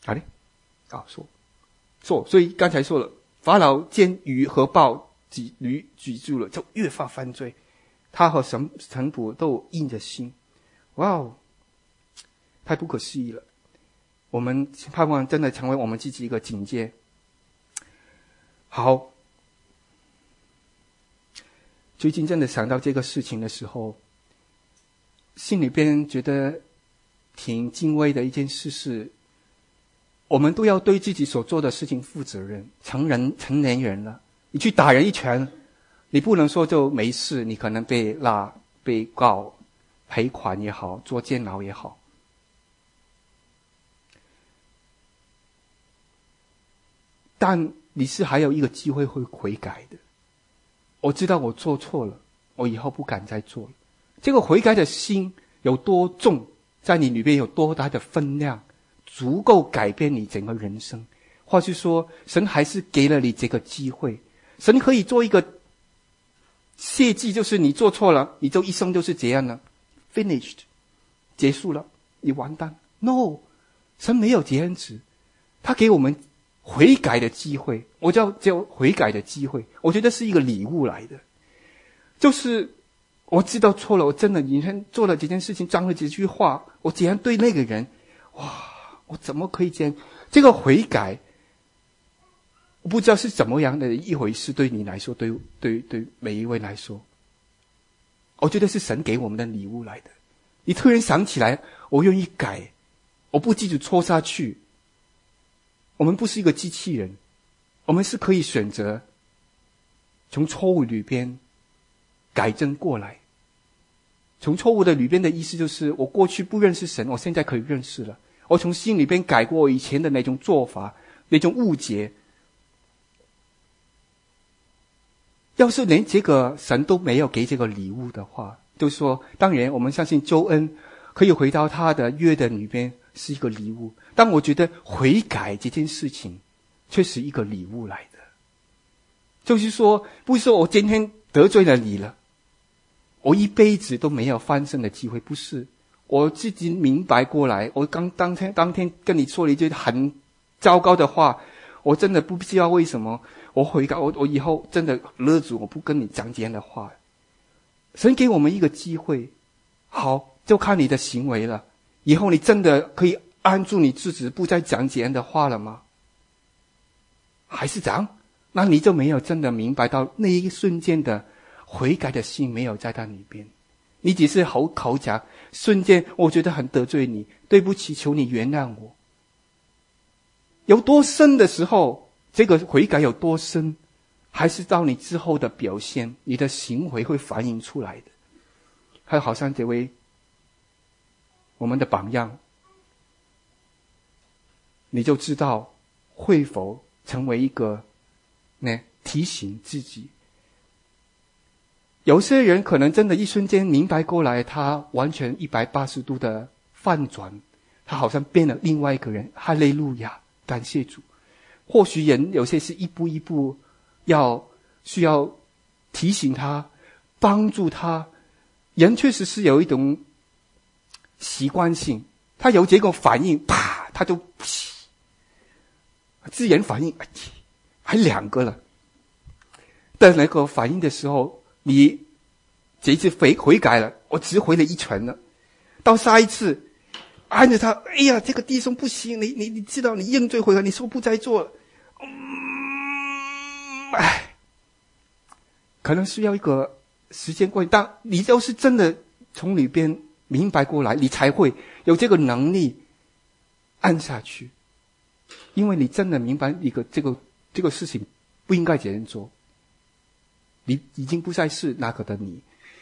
好嘞，啊，说说，所以刚才说了，法老见鱼和豹举驴举住了，就越发犯罪。他和神臣仆都硬着心，哇哦，太不可思议了！我们盼望真的成为我们自己一个警戒。好，最近真的想到这个事情的时候，心里边觉得挺敬畏的一件事是，我们都要对自己所做的事情负责任。成人成年人了，你去打人一拳，你不能说就没事，你可能被拉、被告、赔款也好，坐监牢也好。但你是还有一个机会会悔改的。我知道我做错了，我以后不敢再做了。这个悔改的心有多重，在你里面有多大的分量，足够改变你整个人生。或是说，神还是给了你这个机会，神可以做一个谢祭，就是你做错了，你就一生就是这样了 ，finished， 结束了，你完蛋。No， 神没有这样子，他给我们悔改的机会，我叫叫悔改的机会，我觉得是一个礼物来的。就是我知道错了，我真的以前做了这件事情，讲了几句话，我怎样对那个人，哇，我怎么可以这样？这个悔改，我不知道是怎么样的一回事，对你来说，对对对每一位来说，我觉得是神给我们的礼物来的。你突然想起来，我愿意改，我不继续错下去。我们不是一个机器人，我们是可以选择从错误里边改正过来。从错误的里边的意思就是，我过去不认识神，我现在可以认识了。我从心里边改过我以前的那种做法，那种误解。要是连这个神都没有给这个礼物的话，就说当然我们相信救恩可以回到他的约的里边是一个礼物，但我觉得悔改这件事情却是一个礼物来的。就是说，不是说我今天得罪了你了，我一辈子都没有翻身的机会，不是。我自己明白过来，我刚当天当天跟你说了一句很糟糕的话，我真的不知道为什么我悔改，我我以后真的勒住，我不跟你讲这样的话。神给我们一个机会，好，就看你的行为了。以后你真的可以按住你自己，不再讲这样的话了吗？还是讲，那你就没有真的明白到那一瞬间的悔改的心没有在他里边。你只是口口讲，瞬间我觉得很得罪你，对不起，求你原谅我。有多深的时候，这个悔改有多深，还是到你之后的表现，你的行为会反映出来的。还有好像这位我们的榜样，你就知道会否成为一个呢提醒自己。有些人可能真的一瞬间明白过来，他完全一百八十度的翻转，他好像变了另外一个人。哈利路亚，感谢主。或许人有些是一步一步要需要提醒他，帮助他。人确实是有一种习惯性，他有这个反应，啪，他就自然反应，还两个了。但那个反应的时候，你这一次悔悔改了，我只回了一拳了。到下一次，按着他，哎呀，这个弟兄不行，你你你知道，你认罪悔改，你说不再做了，嗯，哎，可能需要一个时间过程。但你要是真的从里边明白过来，你才会有这个能力按下去，因为你真的明白一个这个这个事情不应该这样做。你已经不再是那个的你。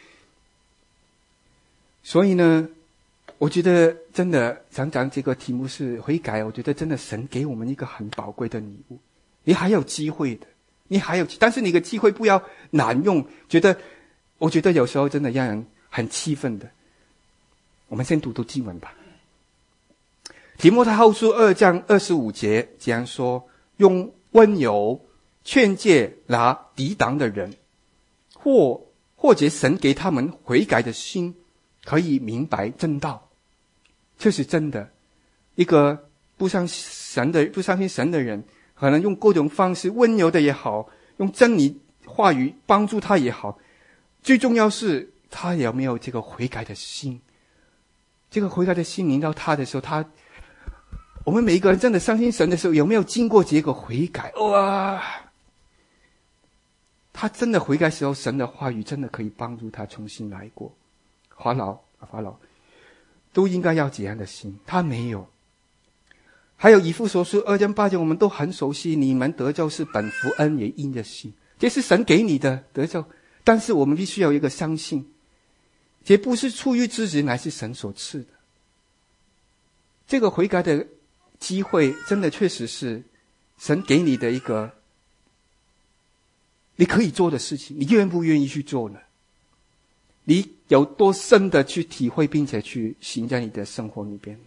所以呢，我觉得真的讲讲这个题目是悔改，我觉得真的神给我们一个很宝贵的礼物。你还有机会的，你还有，但是你的机会不要滥用，觉得我觉得有时候真的让人很气愤的。我们先读读经文吧。提摩太后书二章二十五节这样说：用温柔劝诫那抵挡的人，或或者神给他们悔改的心，可以明白正道。这是真的。一个不相信神的不相信神的人，可能用各种方式，温柔的也好，用真理话语帮助他也好，最重要是他有没有这个悔改的心。这个悔改的心临到他的时候，他我们每一个人真的相信神的时候，有没有经过这个悔改？哇！他真的悔改时候，神的话语真的可以帮助他重新来过。法老法老都应该要这样的心，他没有。还有以弗所书二章八节，我们都很熟悉，你们得救是本乎恩，也因着信，这是神给你的得救，但是我们必须要有一个相信，这不是出于自己，乃是神所赐的。这个悔改的机会真的确实是神给你的一个你可以做的事情，你愿不愿意去做呢？你有多深的去体会并且去行在你的生活里边呢？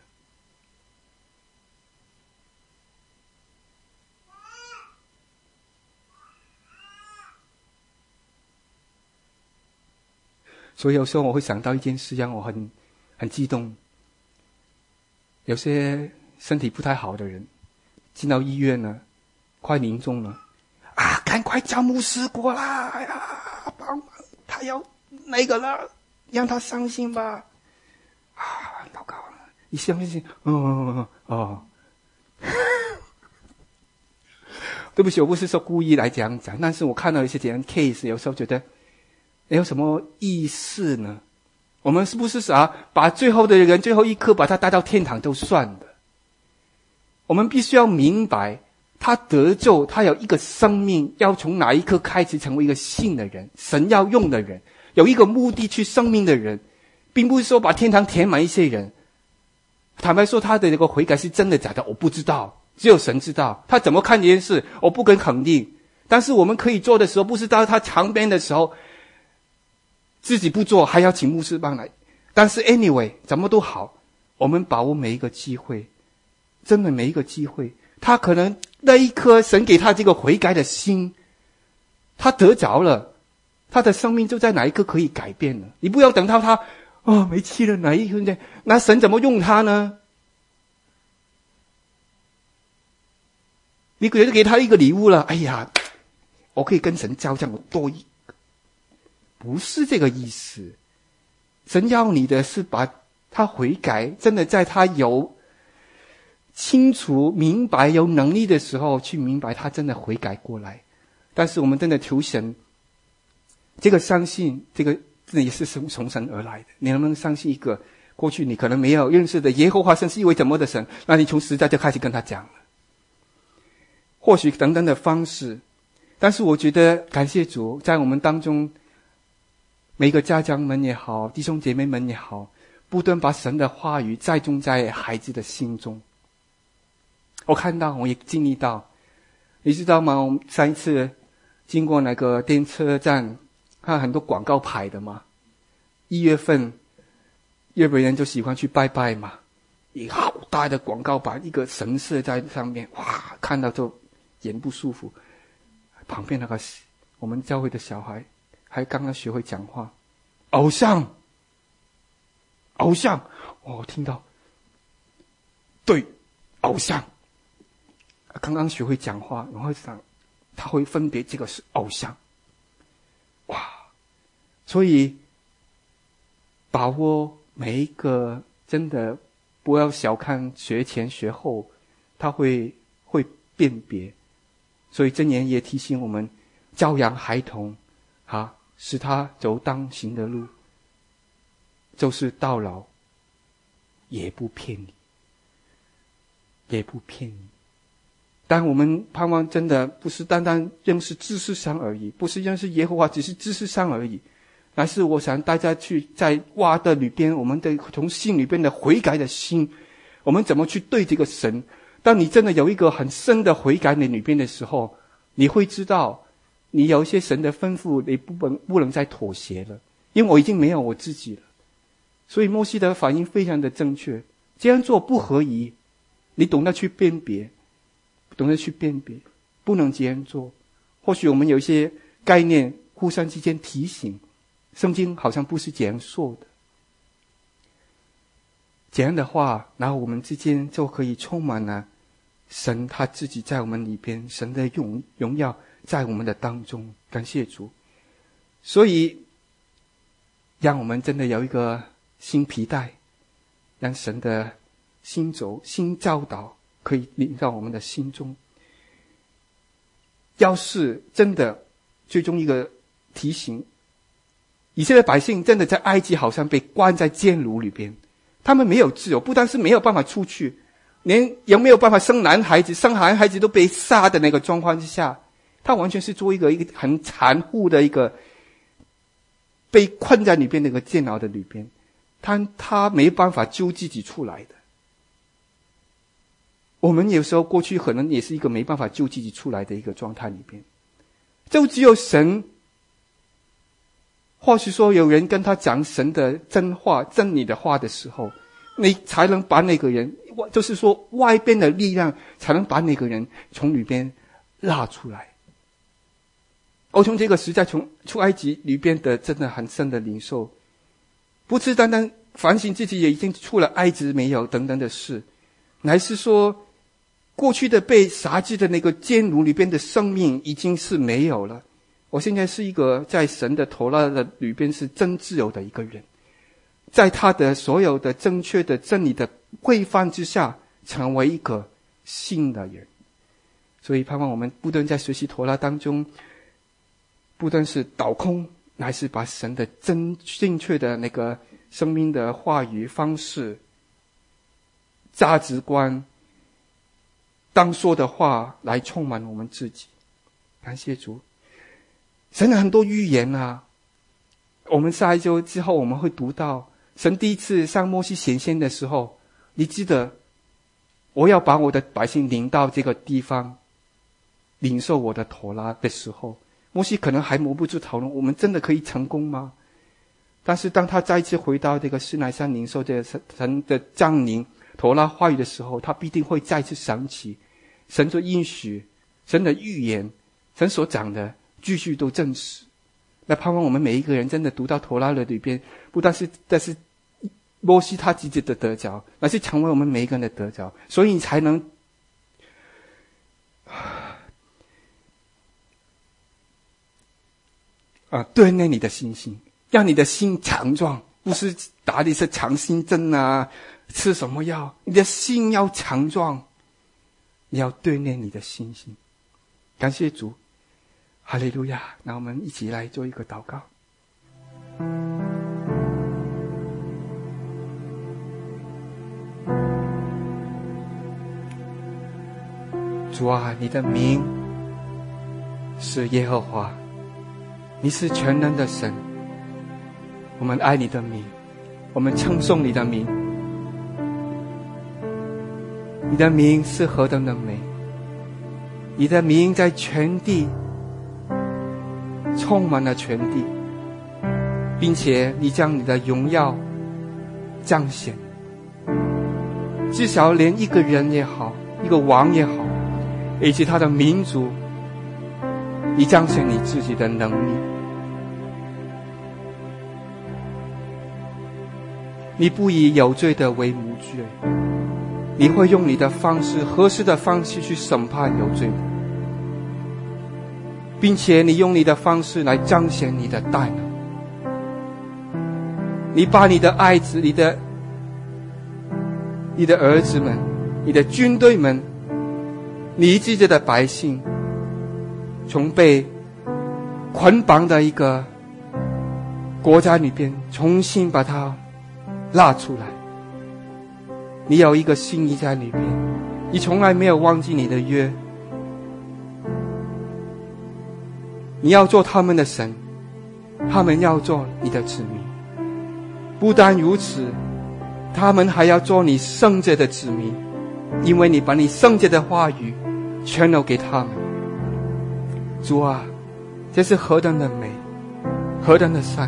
所以有时候我会想到一件事，让我很很激动。有些身体不太好的人进到医院了，快临终了啊，赶快叫牧师过来啊，帮忙，他要那个了，让他相信吧。啊，祷告，你相不相信？哦哦哦哦。对不起，我不是说故意来这样讲，但是我看到一些这样 case， 有时候觉得有什么意思呢？我们是不是啥把最后的人最后一刻把他带到天堂就算了？我们必须要明白，他得救，他有一个生命，要从哪一刻开始成为一个信的人，神要用的人，有一个目的去生命的人，并不是说把天堂填满一些人。坦白说，他的这个悔改是真的假的，我不知道，只有神知道。他怎么看这件事，我不敢肯定。但是我们可以做的时候，不是到他旁边的时候自己不做，还要请牧师帮来。但是 anyway 怎么都好，我们把握每一个机会，真的每一个机会，他可能那一颗神给他这个悔改的心，他得着了，他的生命就在哪一刻可以改变了。你不要等到他哦没气了，哪一刻呢？那神怎么用他呢？你觉得给他一个礼物了，哎呀，我可以跟神交这样多一个，不是这个意思。神要你的是把他悔改，真的在他有清楚明白有能力的时候去明白他真的悔改过来。但是我们真的求神，这个相信，这个这也是从神而来的。你能不能相信一个过去你可能没有认识的耶和华神是一位怎么的神？那你从实在就开始跟他讲了，或许等等的方式。但是我觉得感谢主，在我们当中每个家长们也好，弟兄姐妹们也好，不断把神的话语栽种在孩子的心中。我看到，我也经历到，你知道吗？我们上一次经过那个电车站，看很多广告牌的嘛。一月份，日本人就喜欢去拜拜嘛，一个好大的广告牌，一个神社在上面，哇，看到就眼不舒服。旁边那个我们教会的小孩还刚刚学会讲话，偶像偶像，我、哦、听到对偶像刚刚学会讲话，然后想他会分别这个是偶像。哇，所以把握每一个，真的不要小看学前学后，他会会辨别。所以箴言也提醒我们，教养孩童啊，使他走当行的路，就是到老也不骗你，也不骗你。但我们盼望真的不是单单认识知识上而已，不是认识耶和华只是知识上而已，乃是我想大家去在挖的里边，我们的从心里边的悔改的心，我们怎么去对这个神。当你真的有一个很深的悔改在里边的时候，你会知道你有一些神的吩咐你不能不能再妥协了，因为我已经没有我自己了。所以摩西的反应非常的正确，这样做不合宜，你懂得去辨别，懂得去辨别，不能这样做。或许我们有一些概念互相之间提醒，圣经好像不是这样说的。 这样的话，然后我们之间就可以充满了神他自己在我们里边，神的荣荣耀在我们的当中。感谢主。所以让我们真的有一个新皮带，让神的新轴新教导可以领到我们的心中。要是真的最终一个提醒，以色列百姓真的在埃及好像被关在监牢里边，他们没有自由，不但是没有办法出去，连有没有办法生男孩子，生男孩子都被杀的那个状况之下，他完全是做一个一个很残酷的一个被困在里边那个监牢的里边，他他没办法救自己出来的。我们有时候过去可能也是一个没办法救自己出来的一个状态里边，就只有神，或是说有人跟他讲神的真话真理的话的时候，你才能把那个人，就是说外边的力量才能把那个人从里边拉出来。我从这个时代从出埃及里边的真的很深的领受，不是单单反省自己也已经出了埃及没有等等的事，乃是说过去的被辖制的那个监牢里边的生命已经是没有了。我现在是一个在神的头拉的里边是真自由的一个人，在他的所有的正确的真理的规范之下，成为一个新的人。所以盼望我们不断在学习头拉当中，不单是倒空，乃是把神的真正确的那个生命的话语方式、价值观、当说的话来充满我们自己。感谢主。神的很多预言啊，我们下一周之后我们会读到神第一次向摩西显现的时候，你记得我要把我的百姓领到这个地方领受我的妥拉的时候，摩西可能还摸不住头脑，我们真的可以成功吗？但是当他再次回到这个西乃山领受这个神的降临妥拉话语的时候，他必定会再次想起神的应许、神的预言、神所讲的继续都证实。那盼望我们每一个人真的读到妥拉的里边，不但是但是摩西他自己的得着，而是成为我们每一个人的得着，所以你才能啊锻炼你的信心，让你的心强壮，不是打的是强心针啊，吃什么药，你的心要强壮，你要锻炼你的信心。感谢主，哈利路亚！那我们一起来做一个祷告。主啊，你的名是耶和华，你是全能的神，我们爱你的名，我们称颂你的名。你的名是何等的美，你的名在全地充满了全地，并且你将你的荣耀彰显，至少连一个人也好，一个王也好，以及他的民族，你彰显你自己的能力。你不以有罪的为无罪，你会用你的方式，合适的方式去审判有罪的，并且你用你的方式来彰显你的大能。你把你的爱子、你的你的儿子们、你的军队们、你自己的百姓，从被捆绑的一个国家里边重新把它拉出来。你有一个心意在里边，你从来没有忘记你的约，你要做他们的神，他们要做你的子民。不但如此，他们还要做你圣洁的子民，因为你把你圣洁的话语全都给他们。主啊，这是何等的美，何等的善！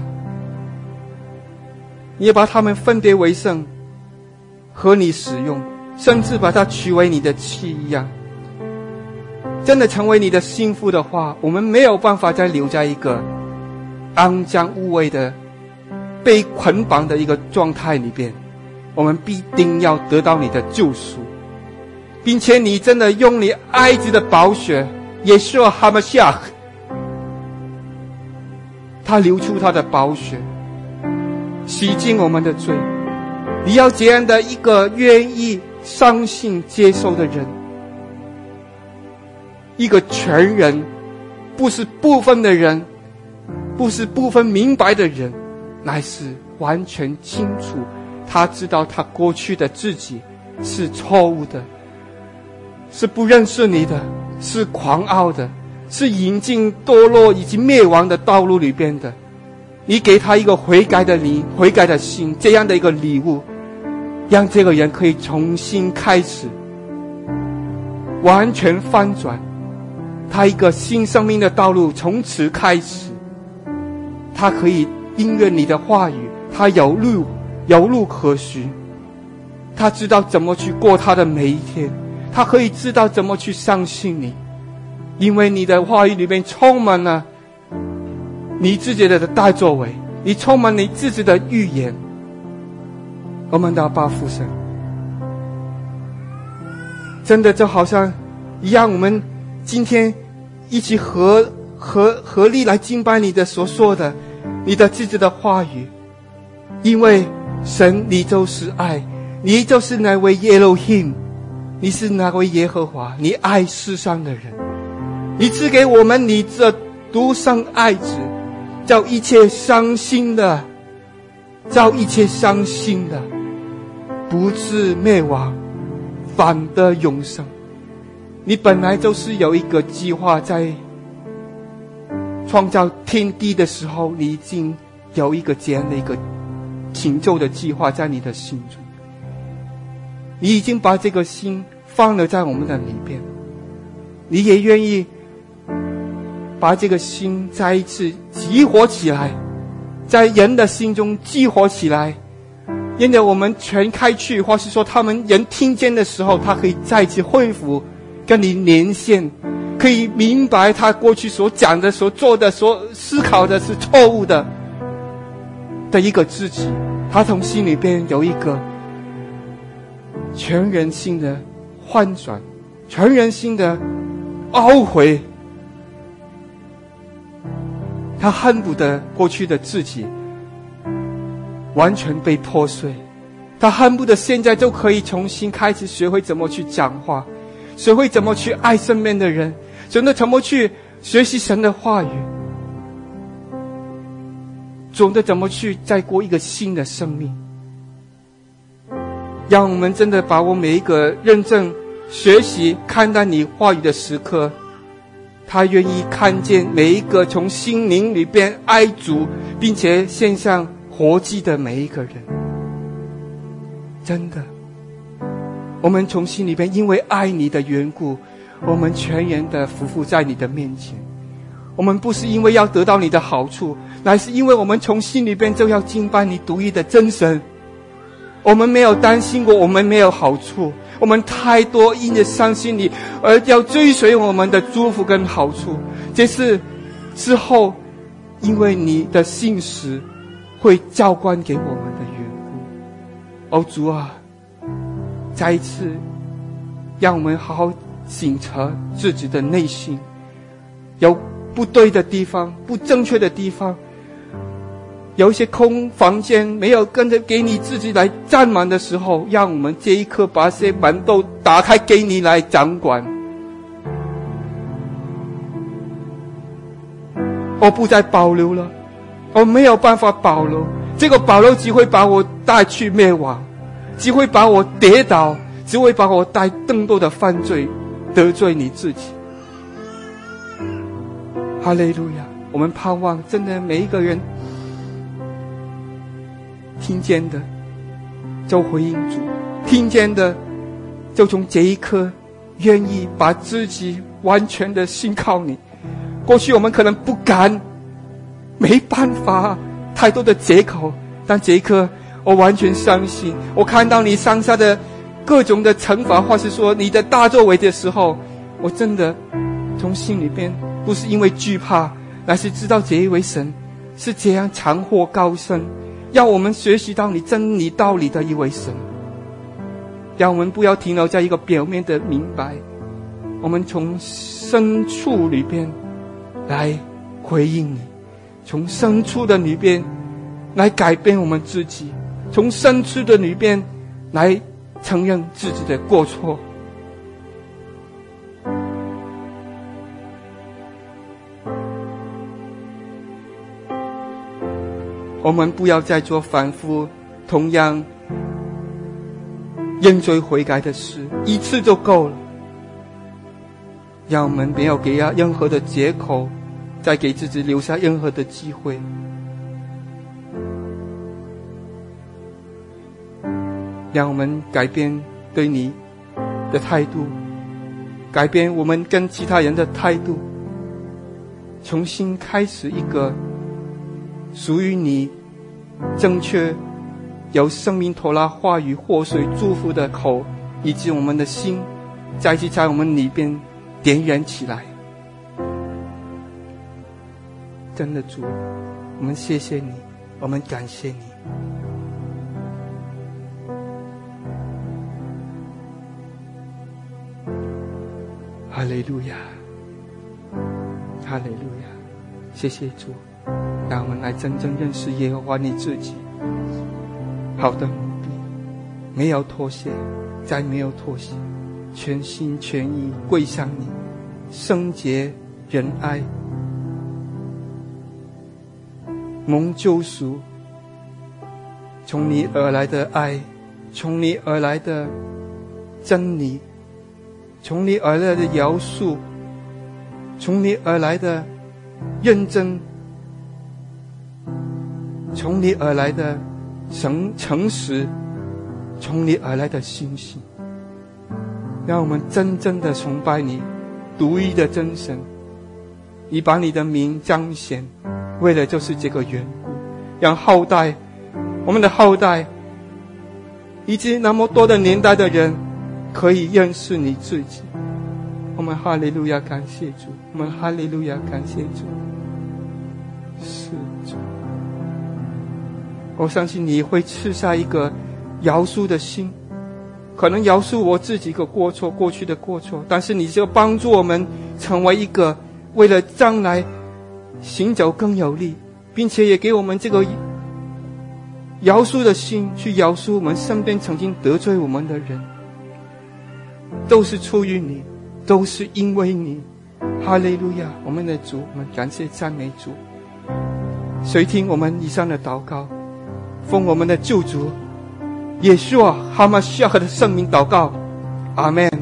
你也把他们分别为圣，和你使用，甚至把它取为你的妻一样。真的成为你的心腹的话，我们没有办法再留在一个肮脏污秽的被捆绑的一个状态里边， 我们必定要得到你的救赎，并且你真的用你爱子的宝血，耶稣哈马夏，他流出他的宝血，洗净我们的罪。你要这样的一个愿意相信接受的人，一个全人，不是部分的人，不是部分明白的人，乃是完全清楚，他知道他过去的自己是错误的，是不认识你的，是狂傲的，是引进堕落以及灭亡的道路里边的。你给他一个悔改的灵，悔改的心，这样的一个礼物，让这个人可以重新开始，完全翻转他一个新生命的道路，从此开始。他可以因为你的话语，他有路有路可循，他知道怎么去过他的每一天，他可以知道怎么去相信你，因为你的话语里面充满了你自己的大作为，你充满你自己的预言。我们的爸父神，真的就好像一样，我们今天一起合合合力来敬拜你的所说的你的自己的话语，因为神你就是爱，你就是那位耶路hin你是那位耶和华，你爱世上的人，你赐给我们你这独生爱子，叫一切伤心的叫一切伤心的不至灭亡，反得永生。你本来就是有一个计划，在创造天地的时候，你已经有一个这样的一个拯救的计划在你的心中，你已经把这个心放了在我们的里边，你也愿意把这个心再一次激活起来，在人的心中激活起来，因为我们全开去，或是说他们人听见的时候，他可以再次恢复跟你连线，可以明白他过去所讲的所做的所思考的是错误的的一个自己，他从心里边有一个全人性的换转，全人性的懊悔，他恨不得过去的自己完全被破碎，他恨不得现在就可以重新开始学会怎么去讲话，学会怎么去爱身边的人，学会怎么去学习神的话语，懂得怎么去再过一个新的生命。让我们真的把握每一个认真学习看待你话语的时刻，他愿意看见每一个从心灵里边爱主并且献上活祭的每一个人。真的，我们从心里边因为爱你的缘故，我们全然的匍匐在你的面前。我们不是因为要得到你的好处，乃是因为我们从心里边就要敬拜你独一的真神。我们没有担心过我们没有好处，我们太多因着相信你而要追随我们的祝福跟好处，这是之后因为你的信实会浇灌给我们的缘故。哦主啊，再一次让我们好好省察自己的内心，有不对的地方，不正确的地方，有一些空房间没有跟着给你自己来占满的时候，让我们这一刻把这些门都打开给你来掌管。我不再保留了，我没有办法保留，这个保留只会把我带去灭亡，只会把我跌倒，只会把我带更多的犯罪，得罪你自己。哈利路亚！我们盼望真的每一个人听见的就回应主，听见的就从这一刻愿意把自己完全的信靠你。过去我们可能不敢，没办法，太多的借口，但这一刻我完全相信，我看到你上下的各种的惩罚，或是说你的大作为的时候，我真的从心里边不是因为惧怕，乃是知道这一位神是这样长阔高深，要我们学习到你真理道理的一位神。 让我们不要停留在一个表面的明白，我们从深处里边来回应你，从深处的里边来改变我们自己，从深处的里边来承认自己的过错。我们不要再做反复同样认罪悔改的事，一次就够了。让我们不要给任何的借口，再给自己留下任何的机会。让我们改变对你的态度，改变我们跟其他人的态度，重新开始一个属于你正确由生命托拉话语祸水祝福的口，以及我们的心再次在我们里边点燃起来。真的主，我们谢谢你，我们感谢你。哈利路亚，哈利路亚，谢谢主，让我们来真正认识耶和华你自己。好的奴婢，没有妥协，再没有妥协，全心全意跪向你，圣洁仁爱，蒙救赎，从你而来的爱，从你而来的真理，从你而来的饶恕，从你而来的认真，从你而来的诚诚实，从你而来的信心，让我们真正的崇拜你独一的真神。你把你的名彰显，为了就是这个缘故，让后代，我们的后代以及那么多的年代的人可以认识你自己。我们哈利路亚，感谢主，我们哈利路亚，感谢主。是主，我相信你会赐下一个饶恕的心，可能饶恕我自己的过错，过去的过错，但是你就帮助我们成为一个为了将来行走更有力，并且也给我们这个饶恕的心，去饶恕我们身边曾经得罪我们的人，都是出于你，都是因为你。哈利路亚，我们的主，我们感谢赞美主。谁听我们以上的祷告，奉我们的救主耶稣哈马西亚的圣名祷告，阿们。